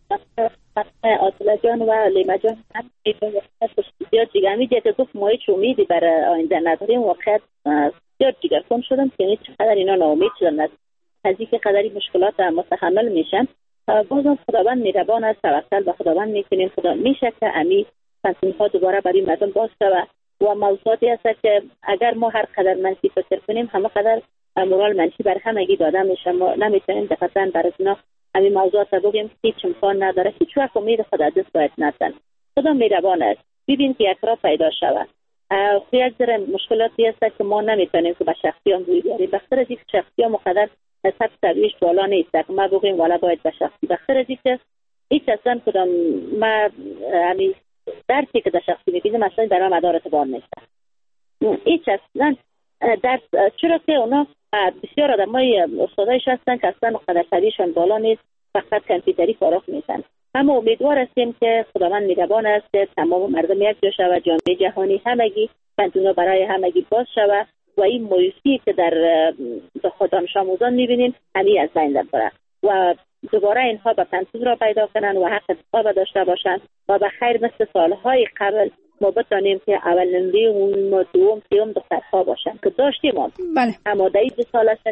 عادله جان و لیما جان هم بسیار دیگه میده که گفت ما هیچ امیدی برای آینده نداریم. واقعا بسیار جگرخون شدم که چقدر اینا ناامید شدن از اینکه قدری مشکلات متحمل میشن. بازم خداوند مهربان است، توکل به خداوند میکنیم. خدا میشه که امی پنسیون‌ها دوباره برای مردم باز شود و موضوعاتی است که اگر ما هر قدر منفی فکر کنیم همه قدر مورال منفی بر همگی داده میشه. ما نمیتونیم دقیقاً برای اینا همین موضوعات رو بگیم، هیچ امکان نداره. هیچ وقت امید خدا دست باید نزن. خدا مهربان است. ببین که یک راه پیدا شود. یک ذره مشکلاتی است که ما نمیتونیم که به شخصیان روی بیاریم. بخاطر از اینکه شخصیان مقدر سطح سویش بالا نیست که ما بگیم والا باید به شخصی. بخاطر از اینکه هیچ اصلا کدام ما همین درسی که در شخصی میگیم اصلا در مدار اعتبار نیست. هیچ اصلا درس، چرا که اونا بسیار آدمای استادایش هستن که اصلا مقدر سویشان بالا نیست، فقط کامپیوتری فارغ میشن. اما امیدوار هستیم که خداوند مهربان است که تمام مردم یک جا شود، جامعه جهانی همگی پنتونا برای همگی باز شود و این مایوسی که در دانش آموزان میبینیم همین از بین بره و دوباره اینها به پنتون را پیدا کنن و حق انتخاب داشته باشن و به خیر مثل سالهای قبل ما بتانیم که اولنده و دوم سیوم دخترها باشن که داشتیم. بله. اما در این 2 سال است.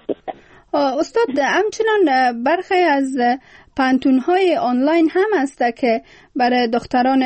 استاد همچنان برخی از پانتون‌های آنلاین هم هست که برای دختران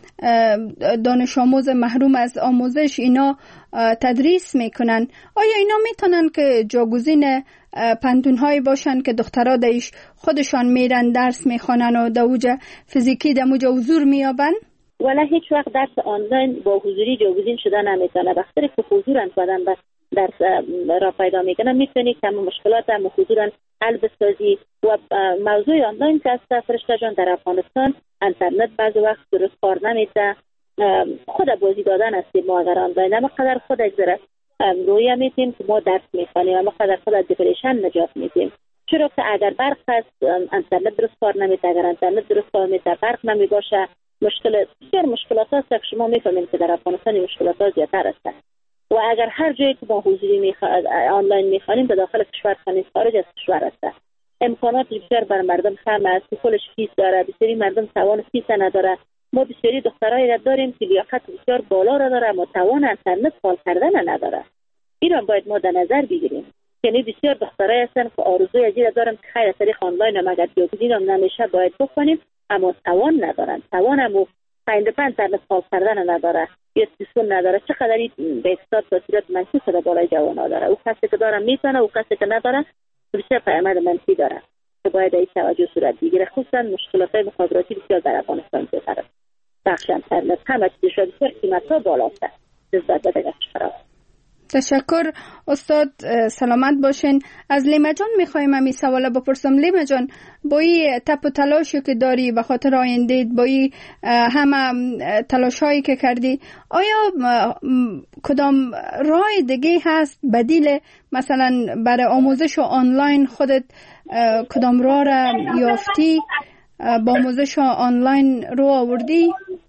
دانش آموز محروم از آموزش اینا تدریس میکنن. آیا اینا میتونن که جاگزین پانتون‌هایی باشن که دخترها دیش خودشان میرن درس میخوانن و دوجه فیزیکی دموجه حضور میابن؟ ولی هیچ وقت درس آنلاین با حضوری جاگزین شدن نمیتونه. بخاطر که حضورن بدن درس را پیدا میکنن میتونی که مشکلات هم حضورن حل بسازی. و موضوع آنلاین که است فرشته جان در افغانستان اینترنت بعضی وقت درست کار نمیده. خود بازی دادن است ما اگر آنلاین اما قدر خود اگذره رویه میتیم که ما درس میخوانیم اما قدر خود از دیپریشن نجات میتیم. چرا که اگر برق هست اینترنت درست کار نمیده، اگر اینترنت درست کار نمیده برق نمی باشه، بسیار مشکلات هست که شما میفهمید که در افغانستان مشکلات ها زیادتر است. و اگر هر جایی که با حضوری آنلاین میخوانیم به داخل کشور خانیم خارج از کشور است، امکانات بسیار بر مردم کم است. کلش فیس داره، بسیاری مردم توان فیس نداره. ما بسیاری دخترایی را داریم که لیاقت بسیار بالا را داره اما توان اینترنت حل کردن نداره. این را باید ما در نظر بگیریم. یعنی بسیار دخترایی هستن که آرزوی ازی را دارن که خیر از طریق آنلاین هم اگر جاگزین هم نمیشه باید بکنیم اما توان ندارن. توان هم اینترنت حل کردن نداره. یه سیستم نداره. چقدر به اقتصاد تاثیرات منفی شده بالای جوانا داره. او کسی که داره میتونه، او کسی که نداره بسیار پیامد منفی داره که باید این توجه صورت بگیره. خصوصا مشکلات مخابراتی بسیار در افغانستان زیادتر است. بخش اینترنت همه چیزش بسیار قیمت‌ها بالاست. لذت بده. تشکر استاد، سلامت باشین. از لیما جان میخوایم همین سواله بپرسم. لیما جان، با این تپ و تلاشی که داری به خاطر آینده، با این همه تلاش هایی که کردی، آیا کدام راه دیگه هست بدیل مثلا برای آموزش آنلاین؟ خودت کدام راه را یافتی با آموزش آنلاین رو آوردی؟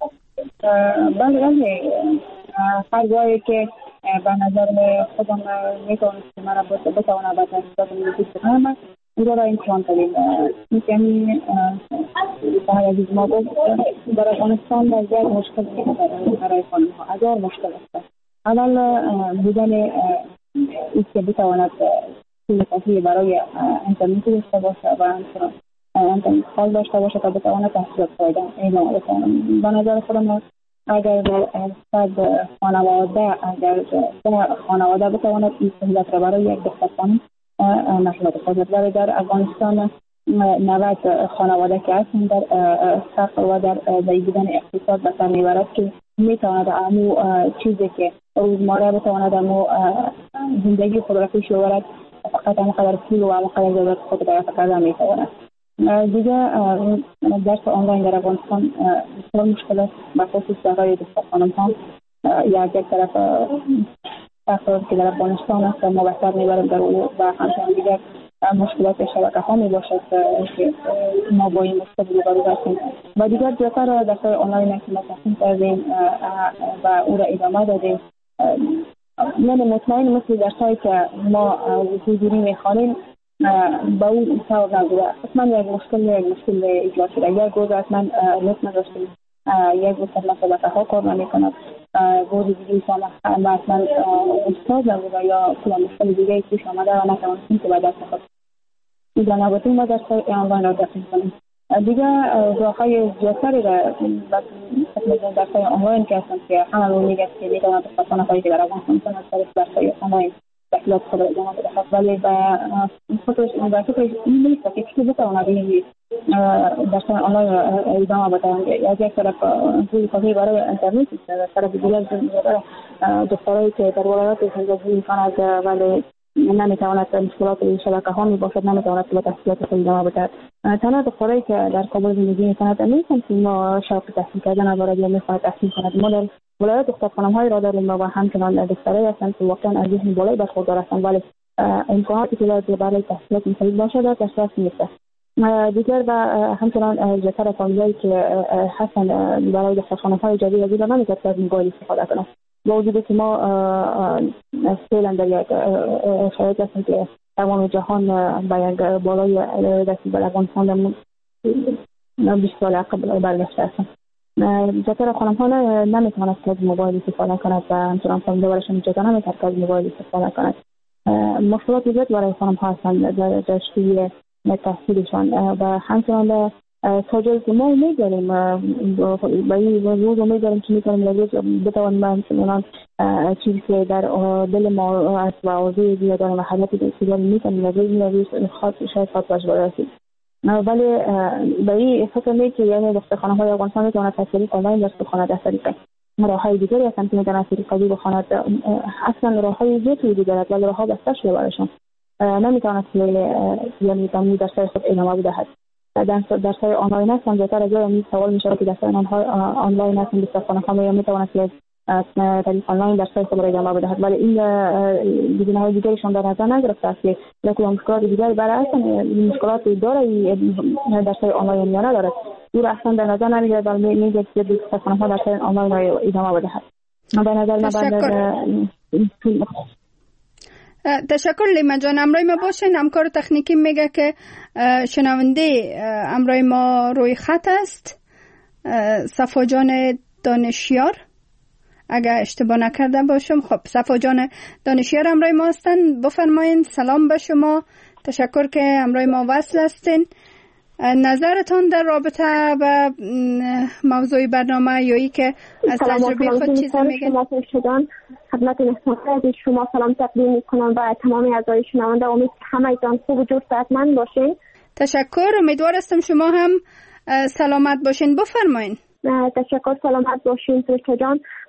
بله، هر جایی که به نظر خودم میتونست من بتوانم به تحصیلات میزید بکنم، اونجا را امتحان کردیم. یعنی برای عزیز ما گفت در افغانستان وضعیت مشکل نیست برای خانم ها، هزار مشکل است. اول بودن ایست که بتواند پول کافی برای اینترنتی داشته باشه و همچنان اینترنت خال داشته باشه تا بتواند تحصیلات پایدار ادامه بکنم. به نظر خودم اگر صد خانواده بتواند این سهولت را برای یک دختر خانم نشود خواهد، ولی در افغانستان 90 خانواده که هستند در فقر و در ضعیف اقتصاد به سر میبرد که میتواند امو چیزی که روزمره بتواند امو زندگی خود را پیش ببرد فقط همقدر پول و همقدر ضرورت خود را فقط میتواند. دیگه درس آنلاین در افغانستان بسیار مشکل است، به خصوص برای دختر خانم ها. یک طرف افراد که در افغانستان است ما بسر میبریم در او و همچنان دیگر مشکلات شبکه ها می باشد که ما با این مشکل روبرو هستیم و دیگر زیادتر درس‌های آنلاین که ما تصمیم کردیم و او را ادامه دادیم. من مطمئن مثل درس‌هایی که ما حضوری می‌خوانیم با اون حساب نبوده. حتما یک مشکل ایجاد شده. یک روز اصلا نت نداشتیم، یک روز اصلا شبکه ها کار نمی‌کند، روز دیگه ما اصلا استاد نبوده یا کلا مشکل دیگه پیش آمده و نتوانستیم که به دست خود ایجاد نبودیم و درس‌های آنلاین را دست کنیم. دیگه راه‌های زیادتری را درس‌های آنلاین که هستند که همه رو میگه که میتواند دختران هایی که در افغانستان هستند درس‌های آنلاین تحصیلات خود را ادامه بده، ولی به فکرش این نیست که چطور بتواند این درس‌های آنلاین ادامه بده. از یک طرف پول کافی برای اینترنت است، از طرف دیگر دخترایی که در ولایات زندگی می‌کنند ولی نمیتواند مشکلات شبکه ها می باشد، نمیتواند به تحصیلات خود ادامه بدهد. تنها دخترایی که در کابل زندگی می‌کند نمی‌تواند که ما شوق تحصیل کردن دارد یا می‌خواهد تحصیل کند. ما در ولایت دختر خانم‌هایی را داریم و همچنان دخترایی هستند که واقعا از ذهن بالایی برخوردار هستند ولی امکاناتی که برای تحصیلات مفید باشد در دسترس نیست. دیگر و همچنان زیادتر فامیلایی که هستند برای دختر خانم‌های جدید از ایران نمی‌تواند از موبایل استفاده کنند. با وجودی که ما فعلا در یک شرایط هستیم که تمام جهان با یک بالای دستی بر افغانستان 20 سال قبل برگشته هستند. زیادتر خانم‌ها نمی‌توانند از موبایل استفاده کند و همچنان فامیل‌هایشان اجازه نمی‌دهند از موبایل استفاده کند. مشکلات زیاد برای خانم‌ها هستند در شروع تحصیلشان و همچنان تا جایی که ما امید داریم با این روز امید داریم که میتونیم روز بتوانیم همچنان چیزی که در دل ما است و آرزوی زیاد داریم و حالتی که داریم میتونیم روز شاید خاص باش برسیم. ولی با این فکر میکنم که یعنی دختر خانم‌های افغانستان میتونن تحصیل آنلاین درس بخواند از طریق راه‌های دیگری هستند که میتونن از طریق قضیه بخواند. اصلا راه‌های زیادی وجود دارد ولی راه‌ها بسته شده برایشان، نمیتواند یعنی تمام درس‌های خود ادامه بدهد. درس‌های آنلاین هستند زیادتر از این سوال میشه که درس‌های آنلاین هستند دختر خانم‌ها یا میتواند از طریق آنلاین درس‌های خود را ادامه بدهد ولی این گزینه‌های دیگریشان در نظر نگرفته است که یا مشکلات دیگری برای این مشکلات داره درس‌های آنلاین یا ندارد او را اصلا در نظر نمیگیرد ولی میگه که دختر خانم‌ها درس‌های آنلاین را ادامه بدهد. به نظر من تشکر لیما جان. امروی ما باشین. همکار تکنیکی میگه که شنونده امروی ما روی خط است، صفا جان دانشیار، اگر اشتباه نکرده باشم. خب صفا جان دانشیار امروی ما هستن. بفرمایین. سلام به شما، تشکر که امروی ما وصل هستین. نظرتون در رابطه با موضوع برنامه یا ای که از تجربه خود چیزی میگن؟ خدمت نشنونده شما سلام تقدیم میکنم و تمامی اعضای شنونده. امید که همه‌تان خوب و جور صحتمند باشین. تشکر. امیدوار هستم شما هم سلامت باشین. بفرمایین. تشکر. سلامت باشین فرشته جان.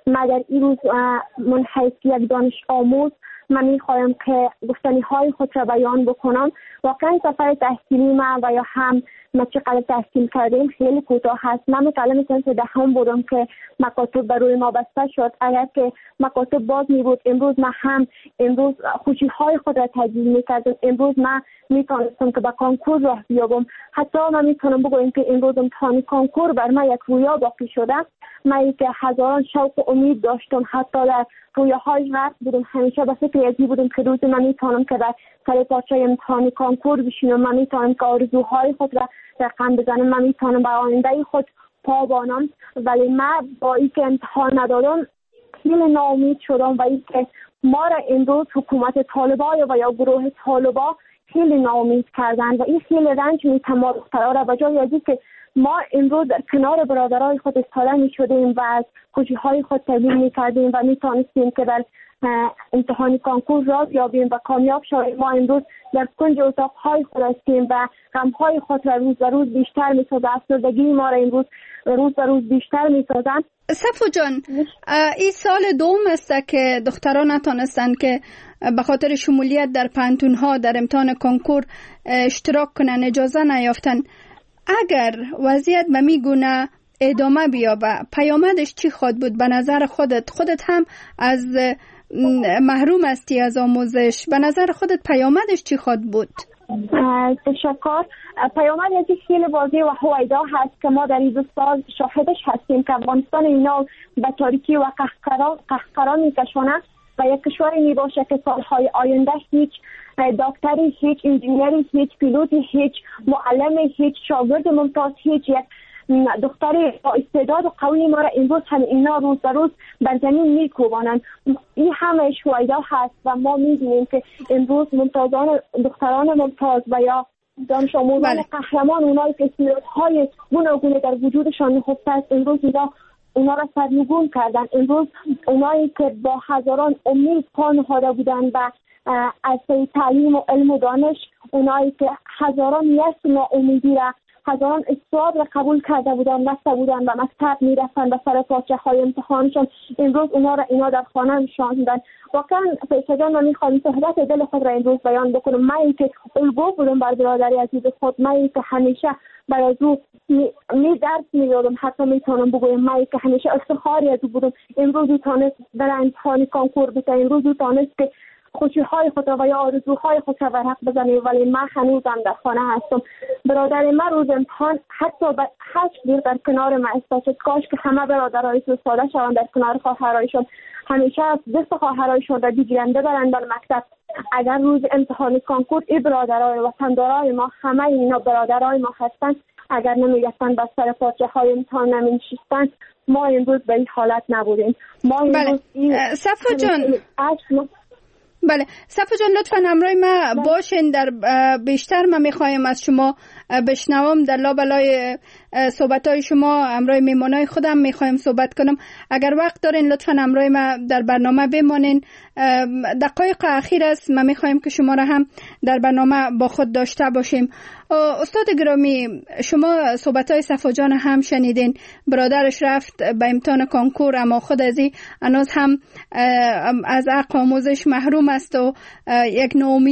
من در این روز من حیث یک دانش آموز من میخوایم که گفتنی های خود را بیان بکنم. واقعا سفر تحصیلی من و یا هم ما چقدر تحصیل کردیم خیلی کوتاه هست. من متعلم سنف دهم بودم که مکاتب بر روی ما بسته شد. اگر که مکاتب باز می بود امروز من هم امروز خوشی های خود را تجلیل میکردم. امروز من میتونستم که با کانکور راه بیابم. حتی من میتونم بگویم که امروز امتحان کانکور بر من یک رویا باقی شده. من که هزاران شوق و امید داشتم، حتی در رویاهای غرق بودم، همیشه به فکر یکی بودم که روزی من میتونم که در سر پاچه امتحان کانکور بشینم، من میتونم که آرزوهای خود را رقم بزنم، من میتونم به آینده خود پا بانم. ولی من با اینکه امتحان ندادم خیلی ناامید شدم و اینکه ما را امروز حکومت طالبا و یا گروه طالبا خیلی ناامید کردن و این خیلی رنج میتما دخترها را به جای از اینکه ما امروز در کنار برادرای خود ایستاده میشدیم و از خوشی‌های خود تبدیل میکردیم و میتونستیم که در امتحان کانکور راه یابیم و کامیاب شویم، ما امروز در کنج اتاق‌های خود هستیم و غم‌های خود را روز به روز بیشتر می‌سازد. افسردگی ما را امروز روز به روز بیشتر می‌سازد. صفو جان، این سال دوم است که دختران نتونستن که به خاطر شمولیت در پانتون‌ها در امتحان کانکور اشتراک کنن، اجازه نیافتن. اگر وضعیت به میگونه ادامه بیابه پیامدش چی خواهد بود به نظر خودت هم از محروم هستی از آموزش، به نظر خودت پیامدش چی خواهد بود؟ تشکر. پیامد از خیلی واضح و هویدا هست که ما در این 2 سال شاهدش هستیم که افغانستان اینا به تاریکی و قهقرا میکشونه و یک کشوری می باشه که سالهای آینده هیچ دکتری، هیچ انجینری، هیچ پیلوتی، هیچ معلمی، هیچ شاگرد ممتاز، هیچ یک دختری با استعداد و قوی ما را امروز هم اینا روز به روز بر زمین میکوبانند. این همه شویدا هست و ما میبینیم که امروز ممتازان دختران ممتاز و یا دانش آموزان قهرمان، اونایی که استعدادهای گوناگون در وجودشان نهفته است، امروز اونا را سرنگون کردن. امروز اونایی که با هزاران امید پا نهاده بودن و از تعلیم و علم و دانش، اونایی که هزاران یأس و ناامیدی را، هزاران استعداد را قبول کرده بودن، بسته بودن و مکتب میرفتن و سر پاچه های امتحانشان، امروز اینا در خانه نشاندن. واقعا فیصل جان، من میخوام صحبت دل خود را امروز بیان بکنم. من که الگو بودم بر برادری عزیز خود، من که همیشه برای او درس میدادم، حتی میتونم بگویم من که همیشه افتخاری از او بودم. امروز او تانست در امتحان کانکور بده، امروز او تانست که خوشی‌های خود و یا آرزوهای خود را ورق بزنه، ولی من هنوزم در خانه هستم. برادر من روز امتحان حتی به 8 دیر در کنار من ایستاد. کاش که همه برادرای ساده شوند در کنار خواهرایشان، همیشه از دست خواهرایشان را بگیرند ببرند در مکتب. اگر روز امتحان کانکور این برادرای وطندارای ما، همه اینا برادرای ما هستند، اگر نمیگفتن بر سر پاچه های امتحان نمینشستن، ما امروز به این حالت نبودیم. ما امروز صفو جان، بله صفو جان، لطفا همراه ما باشین. در بیشتر ما میخوایم از شما بشنوم در لابلای صحبت‌های شما. همراه میمانای خودم میخوایم صحبت کنم. اگر وقت دارین لطفا همراه ما در برنامه بمانین. دقایق اخیر است، ما میخوایم که شما را هم در برنامه با خود داشته باشیم. استاد گرامی، شما صحبت‌های صفو جان هم شنیدین. برادرش رفت به امتحان کانکور، اما خود از این هنوز هم از حق آموزش محروم است و یک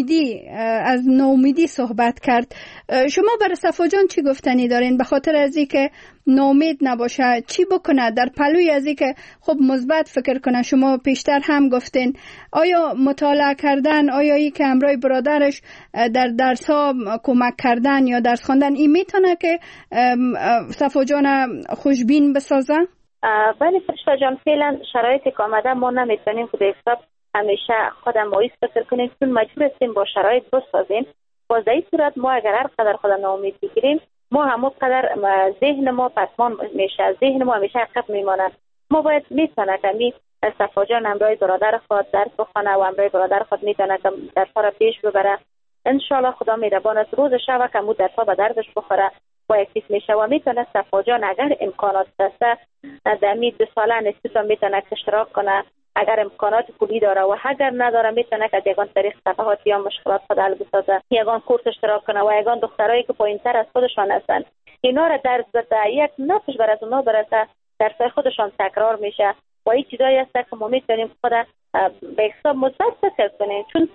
از ناامیدی صحبت کرد. شما برای صفو جان چی گفتنی دارین؟ به خاطر از این که ناامید نباشه، چی بکنه در پلوی از این که خب مثبت فکر کنه؟ شما پیشتر هم گفتین آیا مطالعه کردن، آیا این که همراه برادرش در درس ها کمک کردن یا درس خواندن، این میتونه که صفو جان خوشبین بسازه؟ ولی فرشته جان، فعلا شرایطی که آمده ما نمیتونیم خود حساب همیشه خودم مایوس فکر کنیم، چون مجبور هستیم با شرایط بسازیم. باز در این صورت ما اگر هر قدر خود ناامید بگیریم، ما همون قدر ذهن ما پسمان میشه، ذهن ما همیشه عقب میماند. ما باید میتونه که صفو جان همراه برادر خود درس بخونه و همراه برادر خود میتونه که درس‌ها را پیش ببره. انشالله خدا مهربان است، روز شب که مو درس‌ها به دردش بخوره با یک چیز میشه و میتونه صفو جان اگر امکانات دست در 2 ساله انستیتوت میتونه اشتراک کنه، اگر امکانات پولی داره، و اگر نداره میتونه که یگان طریق صفحات یا مشکلات خود حل بسازه، یگان کورس اشتراک کنه و یگان دخترایی که پایین‌تر از خودشان هستن اینا را درس بده، یک نفش بر از اونا برسه، درسای خودشان تکرار میشه و این چیزایی است که ما میتونیم خود به حساب مثبت فکر کنیم، چون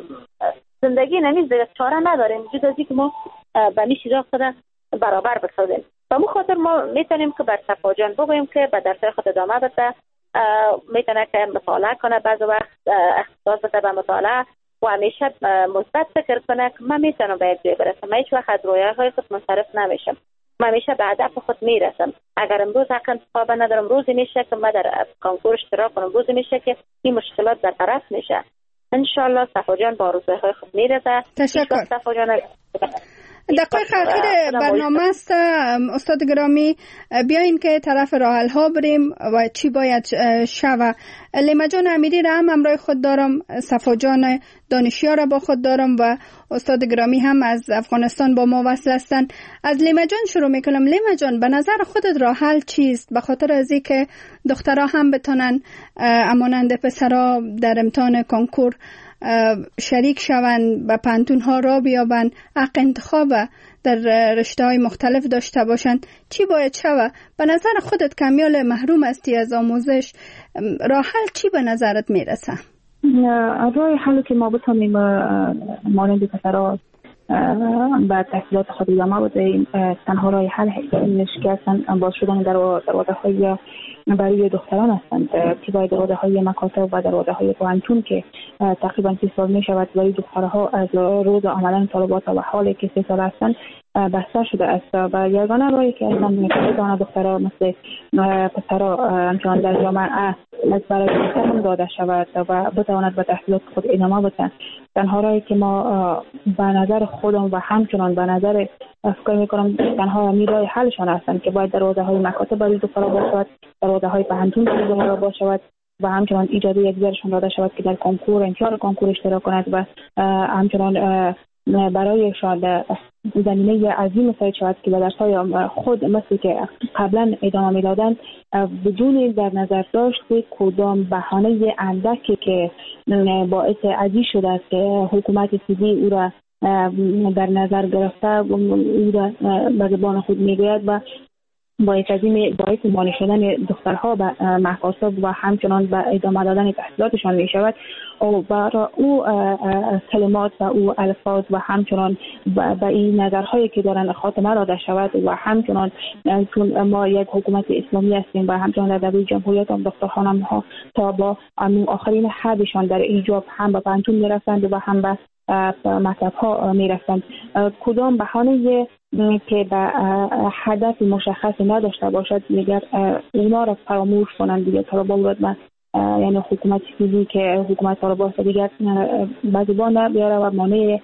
زندگی نمیز دیگه چاره نداریم جز از اینکه ما به این چیزا خود برابر بسازیم. و مو خاطر ما میتونیم که بر صفا جان بگوییم که به درس خود ادامه بده، میتونه که مطالعه کنه، بعض وقت اختصاص بده به مطالعه و همیشه مثبت فکر کنه که من میتونم به یک جای برسم، من هیچ وقت از رویاهای خود منصرف نمیشم، من همیشه به هدف خود میرسم. اگر امروز حق انتخاب ندارم، روزی میشه که من در کنکور اشتراک کنم، روزی میشه که این مشکلات برطرف میشه. انشالله صفا جان با روزهای خود میرسه. تشکر. صفا جان دقایق اخیر برنامه است استاد گرامی، بیاین که طرف راه حل ها بریم و چی باید شوه. لیما جان امیری را هم همراه خود دارم، صفا جان دانشیار را با خود دارم و استاد گرامی هم از افغانستان با ما وصل هستن. از لیما جان شروع میکنم. لیما جان، به نظر خودت راه حل چیست؟ به خاطر از اینکه دخترها هم بتونن امانند پسرها در امتحان کنکور شریک شوند، به پانتون ها را بیابند، حق انتخاب در رشته های مختلف داشته باشند، چی باید شود؟ به نظر خودت کمیال محروم استی از آموزش، راه حل چی به نظرت میرسه؟ راه حلی که ما بتونیم مانند پسرها به تحصیلات خود ادامه بدهیم، تنها راه حل که هستند باز شدن دروازه های برای دختران هستند که باید دروازه های مکاتب و دروازه های پانتون که تقریبا 3 سال می شود برای دخترها از روز آمدن طالبات و حالی که 3 سال هستند بسته شده است و یگانه راهی که اصلا میتونه دخترها مثل پسرها همچنان در جامعه از برای هم داده شود و بتواند به تحصیلات خود ادامه بده. تنها راهی که ما به نظر خودم و همچنان به نظر فکر میکنم تنها راه حلشان هستند که باید دروازه های مکاتب برای دخترها باشد، دروازه های پانتون برای دخترها باشد و همچنان اجازه یکدیگرشان داده شود که در کنکور امتحان کنکور اشتراک کند و همچنان برایشان زمینه عظیم مساعد شود که به درس‌های خود مثل که قبلا ادامه می‌دادند بدون در نظر داشت کدام بهانه اندکی که باعث عزیز شده است که حکومت سیدی او را در نظر گرفته او را به زبان خود میگوید و باعث مانع شدن دخترها به مکاتب و همچنان به ادامه دادن تحصیلاتشان می شود و او کلمات و او الفاظ و همچنان به این نظرهایی که دارن خاتمه داده شود و همچنان چون ما یک حکومت اسلامی هستیم و همچنان در دوره جمهوریت هم دخترخانم ها تا با آخرین حدشان در ایجاب هم به پانتون می رسند و هم به مکتب ها می رسند. کدام بهانه که به هدف مشخص نداشته باشد دیگر اونا را فراموش کنند دیگر طالبا بود یعنی حکومت چیزی که حکومت طالبا دیگر به زبان بیاره و مانع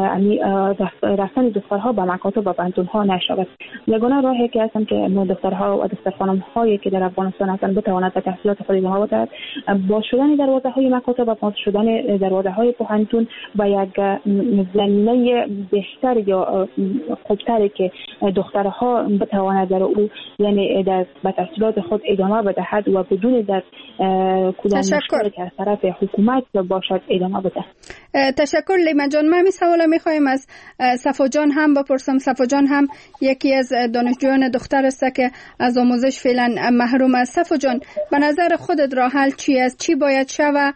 رفتن دخترها به مکاتب و پانتون ها نشود. یگانه راهی که هستند که دخترها و دخترخانم هایی که در افغانستان هستند بتواند به تحصیلات خود ادامه بدهد، باز شدن دروازه های مکاتب و باز شدن دروازه های پانتون و یک زمینه بهتر یا خوبتری که دخترها بتواند در او یعنی در به تحصیلات خود ادامه بدهد و بدون در کدام مشکلی که از طرف حکومت باشد ادامه بده. تشکر لیما جان. من می سوال میخوایم از صفا جان هم بپرسم. صفا جان هم یکی از دانشجویان دختر است که از آموزش فعلا محروم است. صفا جان، به نظر خودت راه حل چی است؟ چی باید شود؟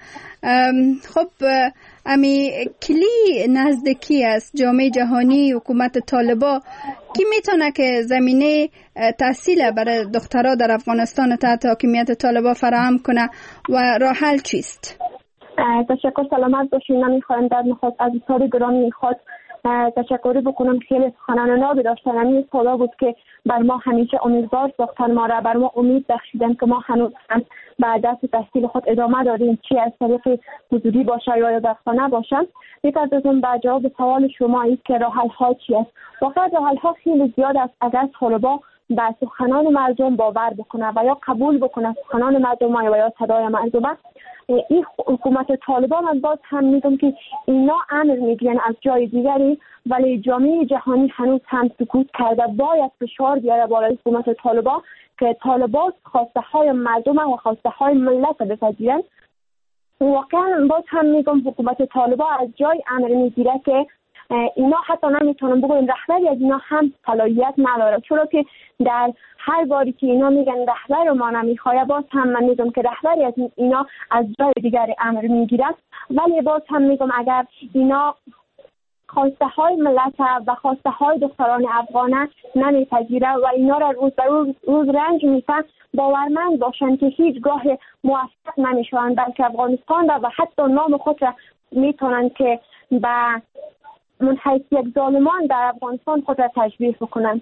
خب امی کلی نزدیکی است جامعه جهانی، حکومت طالبا کی میتونه که زمینه تحصیل برای دخترها در افغانستان تحت حاکمیت طالبا فراهم کنه و راه حل چیست؟ تشکر، سلامت باشین. نمیخوایم در نخواست از استاد گرامی میخواد تشکری بکنم. خیلی سخنان نابی داشتن. این سالا بود که بر ما همیشه امیدوار ساختن، ما را بر ما امید بخشیدن که ما هنوز هم بعد از تحصیل خود ادامه داریم، چی از طریق حضوری باشه یا در خانه باشن. می‌پردازم به جواب سوال شما است که راه حل‌ها چی است. واقعا راه حل‌ها خیلی زیاد است. اگر طالبا به سخنان مردم باور بکنه و یا قبول بکنه سخنان مردم و یا صدای مردم، این حکومت طالبان من باز هم میگم که اینا امر میگیرن از جای دیگری، ولی جامعه جهانی هنوز هم سکوت کرده. باید فشار بیاره بالای حکومت طالبان که طالبان خواسته های مردم و خواسته های ملت بپذیرن. واقعا باز هم میگم حکومت طالبان از جای امر میگیره که اینا حتی نمیتونم بگویم رهبری از اینا هم صلاحیت نداره، چرا که در هر باری که اینا میگن رهبر ما نمیخواد، باز هم من میگم که رهبری از اینا از جای دیگر امر میگیرد. ولی باز هم میگم اگر اینا خواسته های ملت و خواسته های دختران افغانه نمیپذیره و اینا را روز به روز رنج میده، باورمند باشن که هیچگاه موفق نمیشوند، بلکه افغانستان را و حتی نام خود را میتونن که به من حیث یک ظالمان در افغانستان خود را تشبیه بکنن.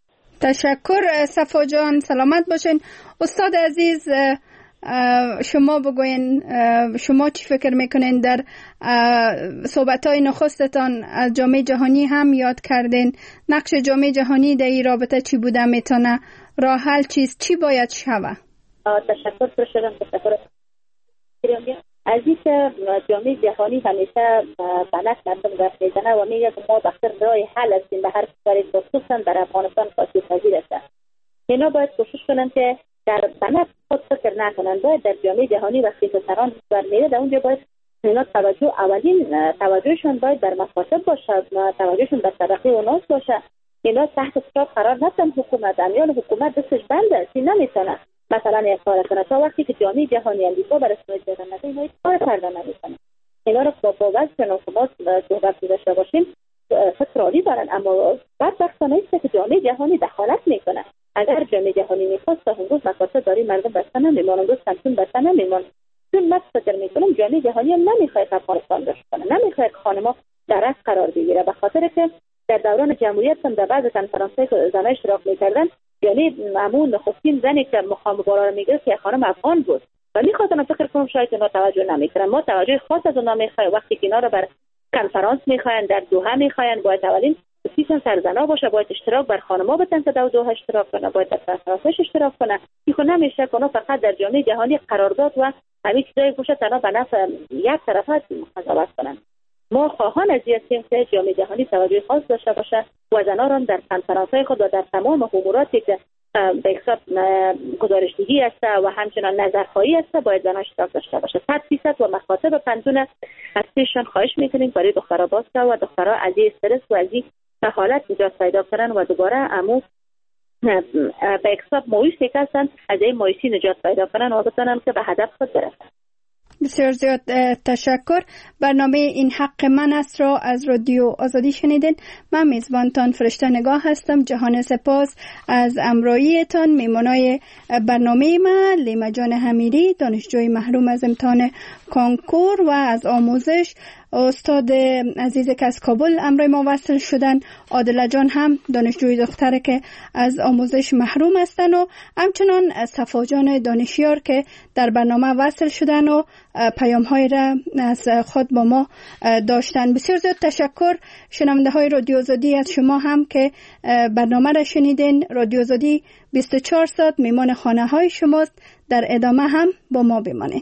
تشکر صفا جان، سلامت باشین. استاد عزیز، شما بگوین شما چی فکر میکنین؟ در صحبت‌های نخستتان از جامعه جهانی هم یاد کردین، نقش جامعه جهانی در این رابطه چی بوده میتونه؟ راه حل چیست؟ چی باید شود؟ تشکر پرشدم. تشکر از اینکه جامعه جهانی همیشه بنک مردم دست میزنه و میگه که ما بخیر راه حل هستیم به هر کشوری، خصوصا در افغانستان خاصی پذیر است. اینا باید کوشش کنن که در بنک خود فکر نکنن، باید در جامعه جهانی وقتی پسران برمیره در اونجا باید اینا توجهشون باید در مکاتب باشه، توجهشون در طبقه اوناس باشه. اینا تحت فشار قرار ندن حکومت، امیال حکومت دستش بند است، نمیتونه مثلا یک کار کنه تا وقتی که جامعه جهانی اندیشا بر اسم جدن نده اینا کار کردن نمیتونه. اینا رو با وجه ناخمات صحبت داشته باشیم فکر عالی دارن، اما بدبختانه است که جامعه جهانی دخالت میکنه. اگر جامعه جهانی میخواست تا امروز مکاتب داری مردم بسته نمیمانن، امروز کانتون بسته نمیمانن. چون من فکر میکنم جامعه جهانی هم نمیخواد افغانستان داشته کنه، نمیخواد خانم‌ها در رأس قرار بگیره، به خاطر که در دوران جمهوریت هم در بعض کنفرانس‌های که زنان اشتراک میکردن، یعنی معمول نخستین زنی که مقام بالا رو میگرفت که خانم افغان بود و میخواستن فکر کنم شاید اینا توجه نمیکردن. ما توجه خاص از اونها میخوایم، وقتی که اینا رو بر کنفرانس میخواین، در دوحه میخواین، باید اولین سیستم سرزنا باشه، باید اشتراک بر خانم‌ها بدن که در دوحه اشتراک کنه، باید در کنفرانسش اشتراک کنه. این نمیشه که اونا فقط در جامعه جهانی قرارداد و همین چیزای باشه تا به نفع یک طرف قضاوت کنن. ما خواهان از این هستیم که جامعه جهانی توجه خاص داشته باشه و زنان را در کنفرانس‌های خود و در تمام اموراتی که به حساب گزارشدهی است و همچنان نظرخواهی است باید زنان اشتراک داشته باشه. 100% و مکاتب پنتون هستیشان خواهش میکنیم برای دخترها باز و دخترها از این استرس و از این حالت نجات پیدا کنن و دوباره امو به حساب مویسی که هستن از این مویسی نجات پیدا کنن و بتونن که به هدف خود برسن. بسیار زیاد تشکر. برنامه این حق من است را از رادیو آزادی شنیدین. من میزبانتان فرشته نگاه هستم. جهان سپاس از امراییتان. میمانای برنامه من لیما جان حمیری، دانشجوی محروم از امتحان کنکور و از آموزش، استاد عزیز که از کابل امروی ما وصل شدن، عادله جان هم دانشجوی دختره که از آموزش محروم هستن و همچنان صفا جان دانشیار که در برنامه وصل شدن و پیام های را از خود با ما داشتن. بسیار زیاد تشکر شنونده های رادیو آزادی از شما هم که برنامه را شنیدین. رادیو آزادی 24 ساعت میمان خانه های شماست. در ادامه هم با ما بمانین.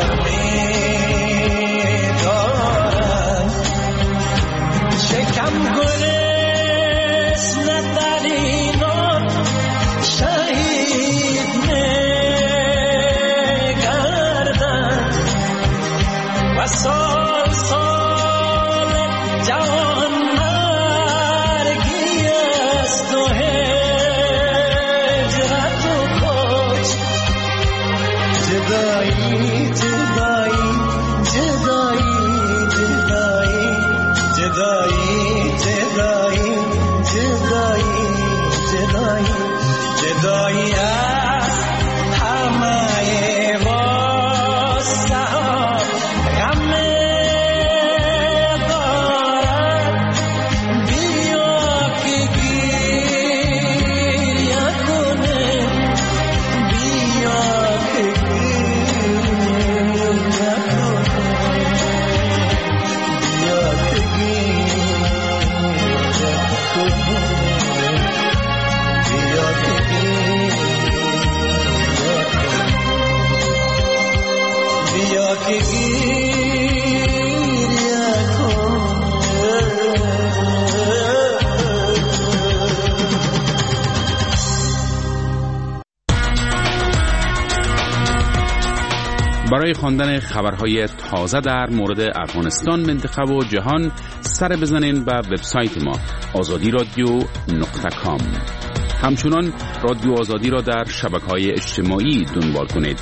برای خواندن خبرهای تازه در مورد افغانستان، منطقه و جهان سر بزنین به وبسایت ما azadi.radio.com. همچنان رادیو آزادی را در شبکه‌های اجتماعی دنبال کنید.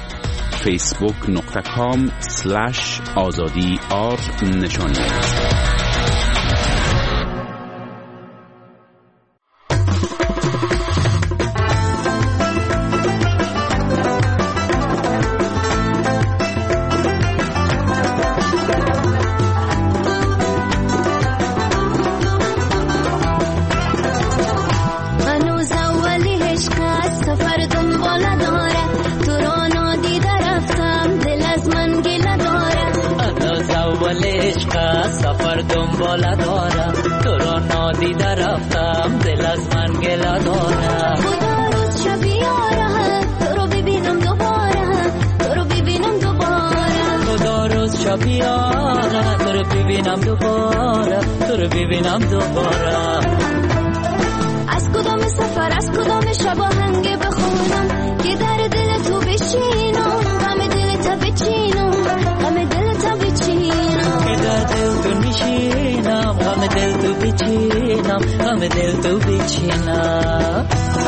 facebook.com/azadi_r نشان دهید. سفر دنبال دارم تو را نادیده رفتم دل از من گله دارم خدا روز شب بیاره تو رو ببینم دوباره تو رو ببینم دوباره خدا روز شب بیاره تو رو ببینم دوباره تو رو ببینم دوباره از کدام سفر از کدام شب آهنگ بخونم که در دل تو بشینم غم دل تا بچینم غم دل تا بچینم که در دل تو نشینم غم دل تو بچینم غم دل تو بچینم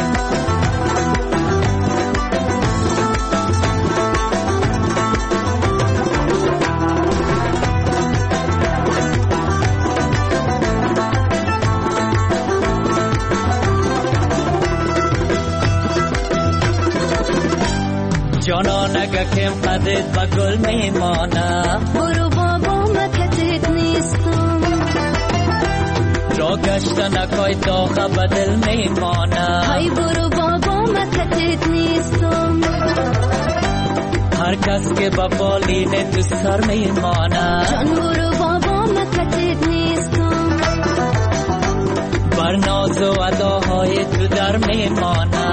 جانان اگه کم قدت با گل میمانه برو بابا مکتت نیستم را گشتن اکای داغه بدل میمانه های برو بابا مکتت نیستم هر کس که با بالین تو سر میمانه جان برو بابا مکتت نیستم بر ناز و اداهای تو در میمانه